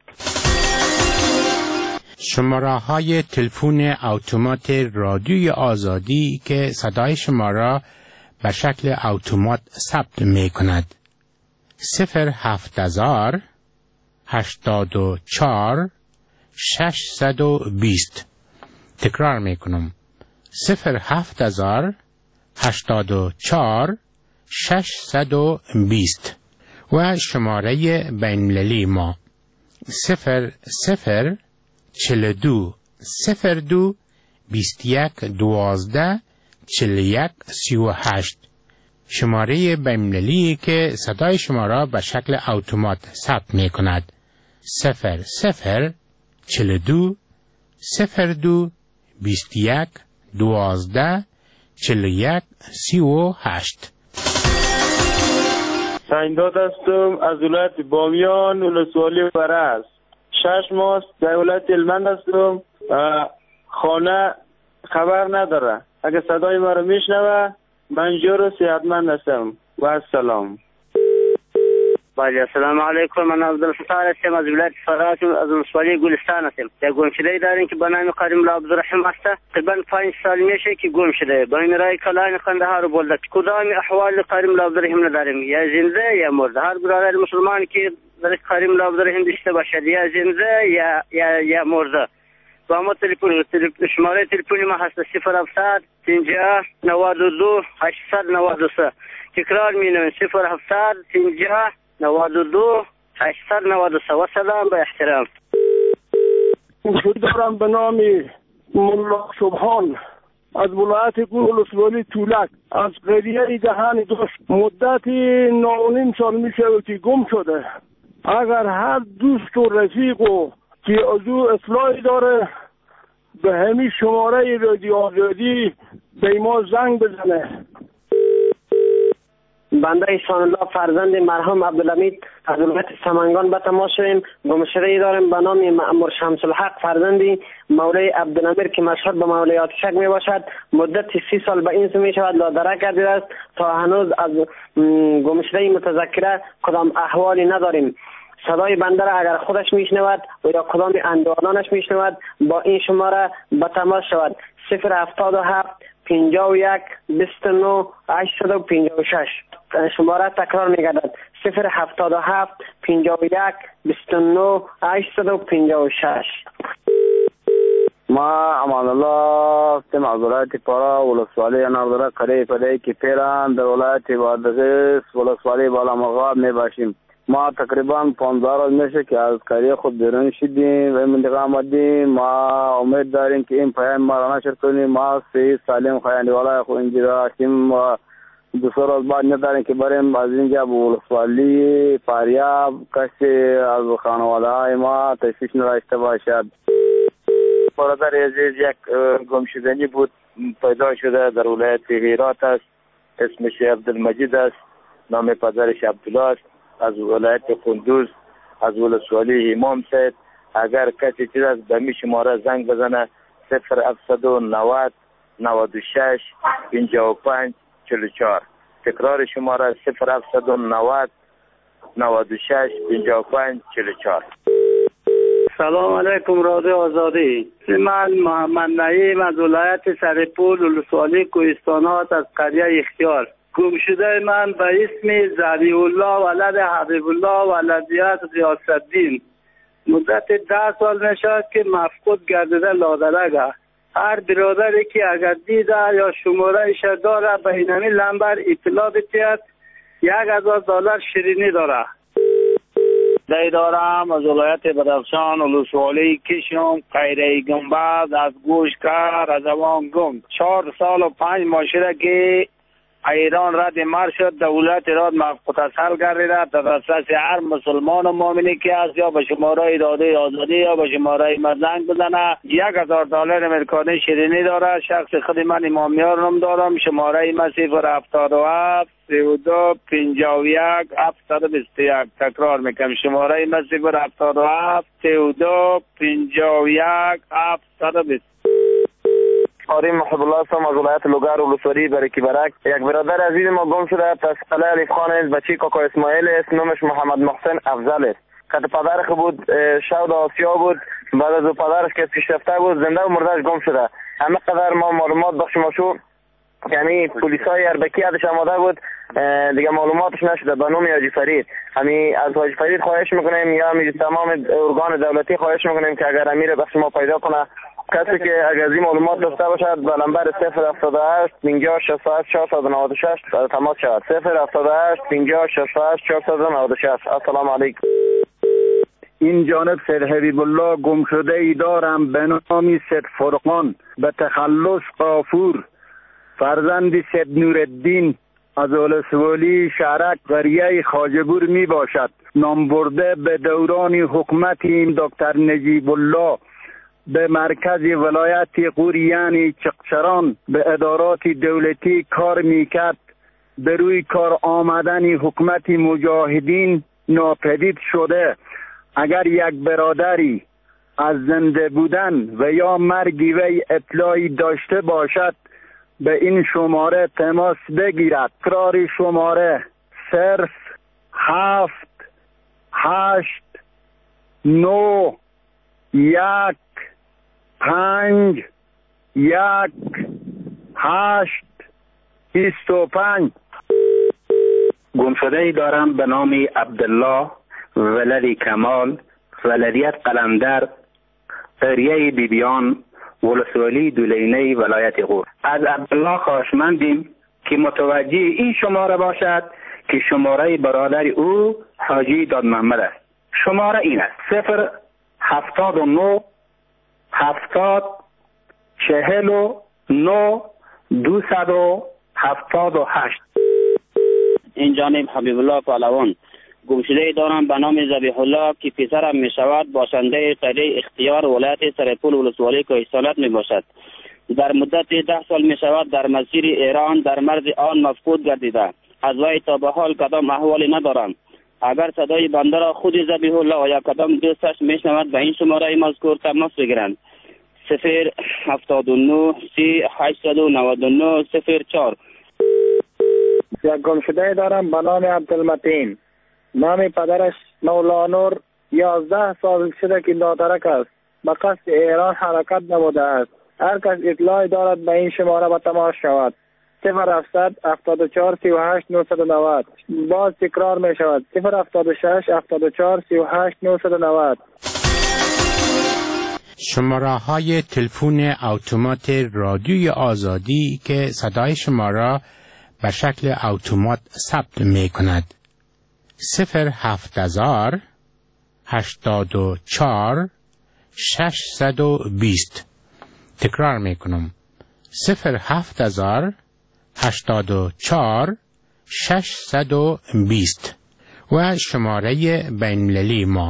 شماره های تلفن اتومات رادیوی آزادی که صدای شما را به شکل اتومات ثبت می کند 07000 84 620. تکرار می کنم 07000 84 620 و شماره بین‌المللی ما 0042 02 21 12 41 38. شماره بین‌المللی که صدای شما را به شکل اتومات ثبت می کند 0042 02 21 12 41 38. سعیداد هستم از ولایت بامیان ولسوالی فرز. 6 ماه در ولایت هلمند هستم. خانه خبر نداره. اگه صدای ما رو میشنوه من جور صحتمند هستم و السلام. بله السلام علیکم. من عبدالفتاح هستم از ولایت فرز از ولسوالی گلستان هستم. یک گمشده داریم که به نام کریم الله عبدالرحیم است. تقریبا 5 سال میشه که گم شده. با این رای کلان قندهار رو بولد. کدام احوال کریم الله عبدالرحیم نداریم، یا زنده یا مرده. هر برادر مسلمان که در کریم الله عبدالرحیم داشته باشد یا زنده یا مرده. با ما شماره تلفنی ما هست 0700 50 92 893. تکرار مینویم 0700 50 92 893. و سلام به احترام. دارم به نام ملا سبحان از ولایت ولسوالی تولک از قریه دهن دوست. مدتی 9.5 سال میشه که گم شده. اگر هر دوست و رفیق و که از او اطلاعی داره به همین شماره رادیو آزادی به ما زنگ بزنه. بنده احسان الله فرزند مرحوم عبدالحمید از ولایت سمنگان به تماس شدیم. گمشده‌ای داریم به نام مأمور شمس الحق فرزندی مولای عبدالامیر که مشهور به مولای آتشک می باشد. مدت 30 سال به این سو می شود لادرک کرده است. تا هنوز از گمشده‌ای متذکره کدام احوالی نداریم. صدای بنده را اگر خودش میشنود و یا کدام اندوانانش میشنود با این شماره به تماس شود 077 51 29 856. شماره تکرار میگردد 077 51 29 856. ما امان الله هستم از ولایت پارا ولسوالی اناردره قریه پدهی که پیران در ولایت بادغیس ولسوالی بالا مغاب می باشیم. ما تقریبا 15 روز میشه که از قریه خود بیرون شدیم و منطقه آمدیم. ما امید داریم که این پیام ما را نشر کنیم. ما صحیح سالم خواهندی والا خود اینجا هستیم و 2 روز بعد نداریم که بریم از اینجا به ولسوالی فاریاب کسی از خانواده های ما تشویش نداشته باشد. برادر عزیز یک گمشدنی بود پیدا شده در ولایت هرات است. اسمش عبدالمجید است. نام پدرش عبدالله است. از ولایت کندوز از ولسوالی امام سید. اگر کسی چیز است به می شماره زنگ بزنه 0790 96 55 44. تکرار شماره 0790 96 55 44. سلام علیکم رادیو آزادی. من محمد نعیم از ولایت سرپول ولسوالی کوهستانات از قریه اختیار. گمشده من به اسم زبی الله ولد حبیب الله ولدیت ریاست‌الدین مدت 10 سال نشد که مفقود گردیده لادرگه. هر برادری که اگر دیده یا شماره‌اش داره به این لمبر اطلاع بدهد. $1000 شیرینی داره. دی دارم از ولایت بدخشان ولسوالی کشم قیره گنبد از گوشکر از اوان گم 4 سال و 5 ماه شده که ایران رد مر شد. دولت ایران متصل گردیده در دسترس هر مسلمان و مؤمنی که هست یا به شماره رادیو آزادی یا به شماره زنگ بزنه. $1000 امریکانی شیرینی داره. شخص خود من امامیار نام دارم. شماره من 077 32 51 721. تکرار میکنم شماره من 077 32 51 720. آریم محب الله هستم از ولایت لوگر ولسوالی برکی برک. یک برادر عزیز ما گم شده از قلعه الف خان است. بچه کاکا اسماعیل است. نامش محمد محسن افضل است. خط پدر بود شود آسیا بود. بعد از پدرش که پیشرفته بود زنده و مردهش گم شده. همه قدر ما معلومات بخش ما شو، یعنی پلیسای اربکی ازش آماده بود دیگه معلوماتش نشده به نام حاجی فرید. همین از حاجی فرید خواهش میکنیم یا همین تمام ارگان دولتی خواهش میکنیم که اگر امیر بخش ما پیدا کنه، کسی که اگر از این معلومات داشته باشد به نمبر 078 50 68 496 تماس شود. 078 50 68 496. السلام علیکم. این جانب سید حبیب الله گم شده ای دارم به نام سید فرقان به تخلص قافور، فرزند سید نورالدین از ولسوالی شهرک قریه خواجه‌بور می باشد. نام برده به دوران حکومت این دکتر نجیب الله به مرکز ولایت غور یعنی چقچران به ادارات دولتی کار میکرد. به روی کار آمدن حکومت مجاهدین ناپدید شده. اگر یک برادری از زنده بودن و یا مرگ وی اطلاعی داشته باشد به این شماره تماس بگیرد. تکرار شماره 0 7 8 9 1 5 1 8 25. گمشده ای دارم به نام عبدالله ولدی کمال، ولدیت قلندر، قریه بیبیان، ولسوالی دولینه ولایت غور. از عبدالله خواهشمندیم که متوجه این شماره باشد که شماره برادر او حاجی داد محمد است. شماره این است 079 70 49 278. این جانب حبیب الله پهلوان. گمشده ای دارم به نام ذبیح الله که پسرم می شود باشنده قلعه اختیار ولایت سرپول ولسوالی کوهستانات می باشد. در مدت 10 سال می شود در مسیر ایران در مرز آن مفقود گردیده. از وی تا به حال کدام احوالی ندارم. اگر صدای بنده را خود ذبیح الله و یا کدام دوستش می شود به این شماره مذکور تماس بگیرند. 079 30 899 04. یک گمشده دارم به نام عبدالمتین. نام پدرش مولانور 11 سال شده که نادرک است. به قصد ایران حرکت نموده است. هر کس اطلاعی دارد به این شماره به تماس شود. 0700 74 38 990. باز تکرار می شود 076 74 38 990. شماره های تلفن اتومات رادیوی آزادی که صدای شما را به شکل اتومات ثبت می کند. 07000 84 620. تکرار می کنم 07000 84 620 و شماره بین‌المللی ما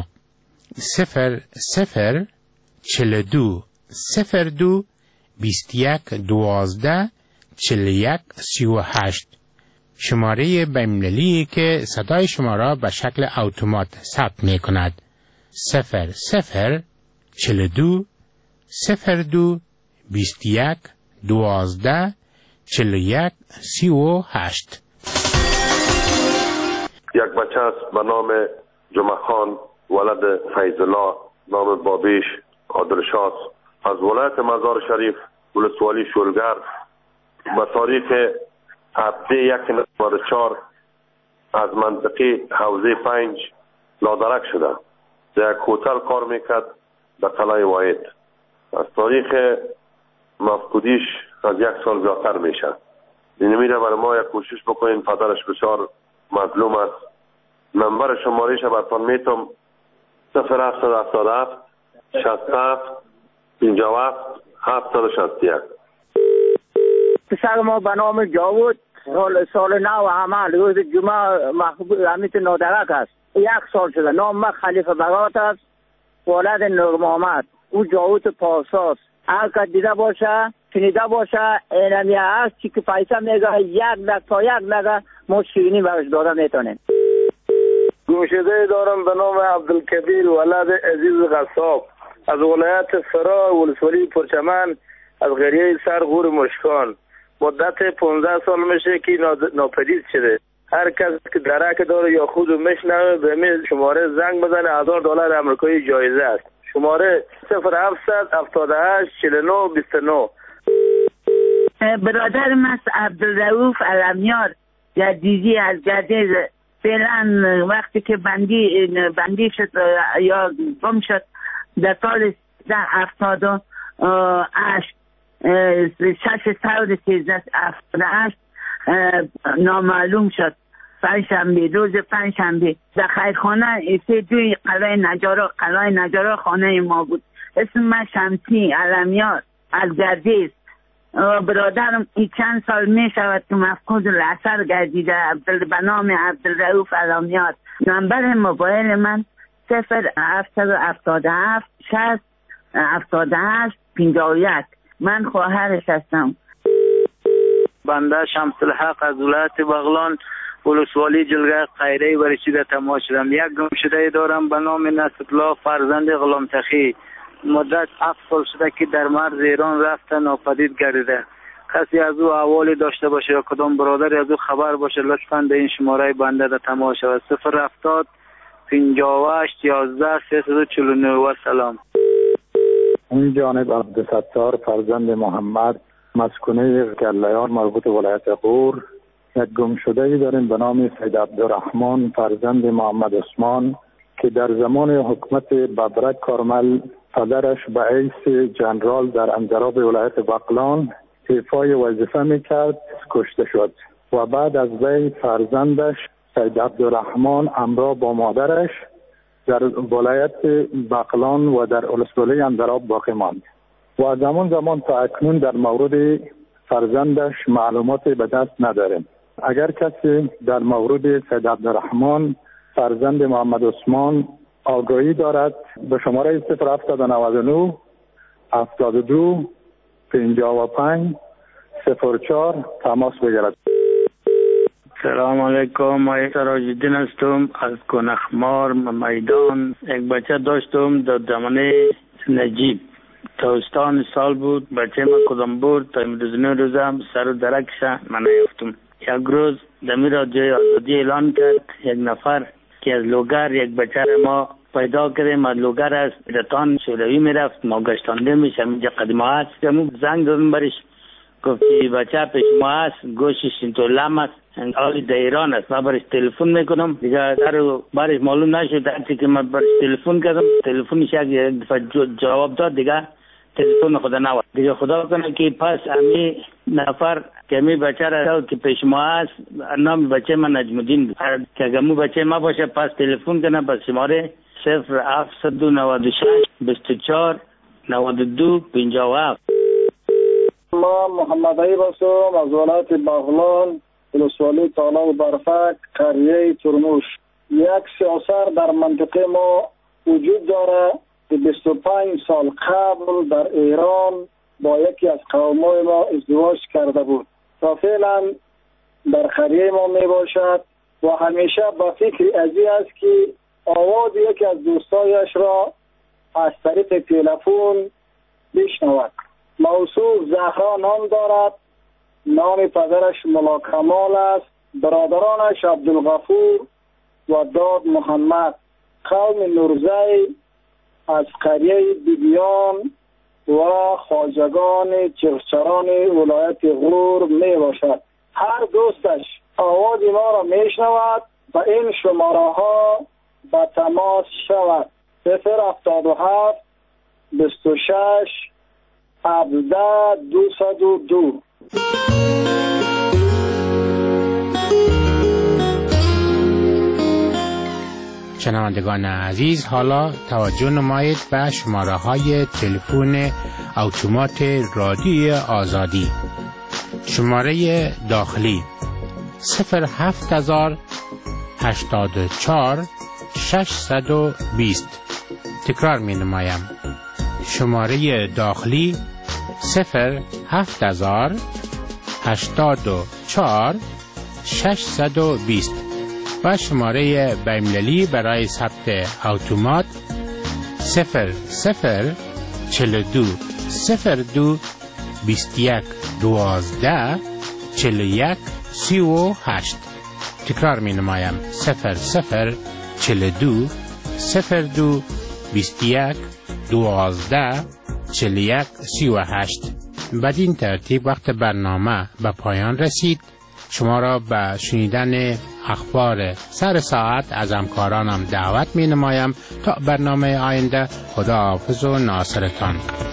00 42 02 21 12 41 38. شماره بین‌المللی که صدای شما را به شکل اتومات ثبت می کند 00 42 02 21 12 41 38. یک بچه است به نام جمعه خان ولد فیض الله، نام بابیش عادلشاس، از ولایت مزار شریف ولسوالی شولگر به تاریخ 7/1/94 از منطقه حوزه 5 لادرک شده. در یک هتل کار میکرد در قلعه واحد. از تاریخ مفقودیش از 1 سال زیادتر میشه. این میره برای ما یک کوشش بکنین. پدرش بسیار مظلوم است. نمبر شمارهش براتون میتم 0777 67 57 761. پسر ما به نام جاوود سال 9 عمل روز جمعه محبوب امیت نادرک است. 1 سال شده. نام ما خلیفه بغات است، ولد نور محمد. او جاوود پاساس. هر که دیده باشه شنیده باشه اینمی است که پیسه میگه 1 لک تا 1 لک ما شیرینی برش داده میتونیم. گمشده دارم به نام عبدالکبیر ولد عزیز غصاب از ولایت فرا ولسوالی پرچمن از قریه سر غور مشکان. مدت 15 سال میشه که ناپدید شده. هر کس که درک داره یا خود میشنوه به می شماره زنگ بزنه. $1000 آمریکایی جایزه است. شماره 0778 49 29. برادرم است عبدالرؤوف علمیار جدیدی از گردیز. فعلا وقتی که بندی شد یا گم شد در سال 1378 1378 نامعلوم شد. روز پنجشنبه در خیرخانه دوی قلعه نجارا خانه ما بود. اسم من شمسی علمیار از گردیز. برادرم این چند سال می شود که مفقود الاثر گردیده به نام عبدالرؤوف علمیار. نمبر موبایل من 0777 60 78 51. من خواهرش هستم. بنده شمس الحق از ولایت بغلان ولسوالی جلگه خیره و رشید تماس شدم. یک گمشده دارم به نام نصرالله فرزند غلام تخی. مدت 7 سال شده که در مرز ایران رفته ناپدید گردیده. کسی از او احوالی داشته باشه یا کدام برادری از او خبر باشه لطفاً به این شماره بنده در تماس شود. 070 58 11 349. و سلام. این جانب عبدالستار فرزند محمد مسکونه گرلیان مربوط ولایت غور. یک گمشده داریم به نام سید عبدالرحمن فرزند محمد عثمان که در زمان حکومت ببرک کارمل پدرش به حیث جنرال در انضراب ولایت بغلان ایفای وظیفه میکرد، کشته شد و بعد از وی فرزندش سید عبدالرحمن همراه با مادرش در ولایت بغلان و در ولسوالی انضراب باقی ماند و از زمان تا اکنون در مورد فرزندش معلومات به دست نداریم. اگر کسی در مورد سید عبدالرحمن فرزند محمد عثمان آگاهی دارد به شماره 0799 72 55 04 تماس بگیرد. سلام علیکم. من سراج الدین هستم از کنخمار میدان. یک بچه داشتم در زمانه نجیب. تابستان سال بود. بچه من کدام بود تا امروز روزم سر و درکش من نیافتم. یک روز دمی رادیوی آزادی اعلان کرد یک نفر که از لوگر یک بچه ما پیدا کردیم. از لوگر از رتان شوروی میرفت ما گشتانده میشم اینجا قدیمه هست. زنگ دادم برش گفتی بچه پیش ما هست گوشش اینطور لم است حالی در ایران است. من برش تلفن میکنم دیگه در برش معلوم نشد. هرچی که من برش تلفن کردم تلفنش یک دفعه جواب داد دیگه تلفن خدا نواد دیگه. خدا کنه که پس امی نفر که امی بچه را که پیش ما هست نام بچه من نجم الدین بود که اگه مو بچه ما باشه پس تلفن کنه پس شماره 0796 24 92 57. ما محمد عیب هستم از ولایت بغلان ولسوالی تالاب برفک قریه ترموش. یک سیاست در منطقه ما وجود داره که 25 سال قبل در ایران با یکی از قومای ما ازدواج کرده بود. تا فعلا در قریه ما می باشد و همیشه با فکر ازی است که آواز یکی از دوستایش را از طریق تلفن بشنود. موصوف زهرا نام دارد. نام پدرش ملا کمال است. برادرانش عبدالغفور و داد محمد. قوم نورزی از قریه بیبیان و خواجگان چرچران ولایت غور می باشد. هر دوستش آواز ما را می شنود و این شماره ها به تماس شود. 077 26 17 202. شنوندگان عزیز حالا توجه نمایید به شماره های تلفن اتومات رادیوی آزادی. شماره داخلی 07000 84 620. تکرار می نمایم. شماره داخلی 07000 84 620 و شماره بین‌المللی برای ثبت اتومات 0042 02 21 12 41 38. تکرار می نمایم 00 42 02 21 12 41 38. بدین ترتیب وقت برنامه به پایان رسید. شما را به شنیدن اخبار سر ساعت از همکارانم دعوت می نمایم تا برنامه آینده. خدا حافظ و ناصرتان.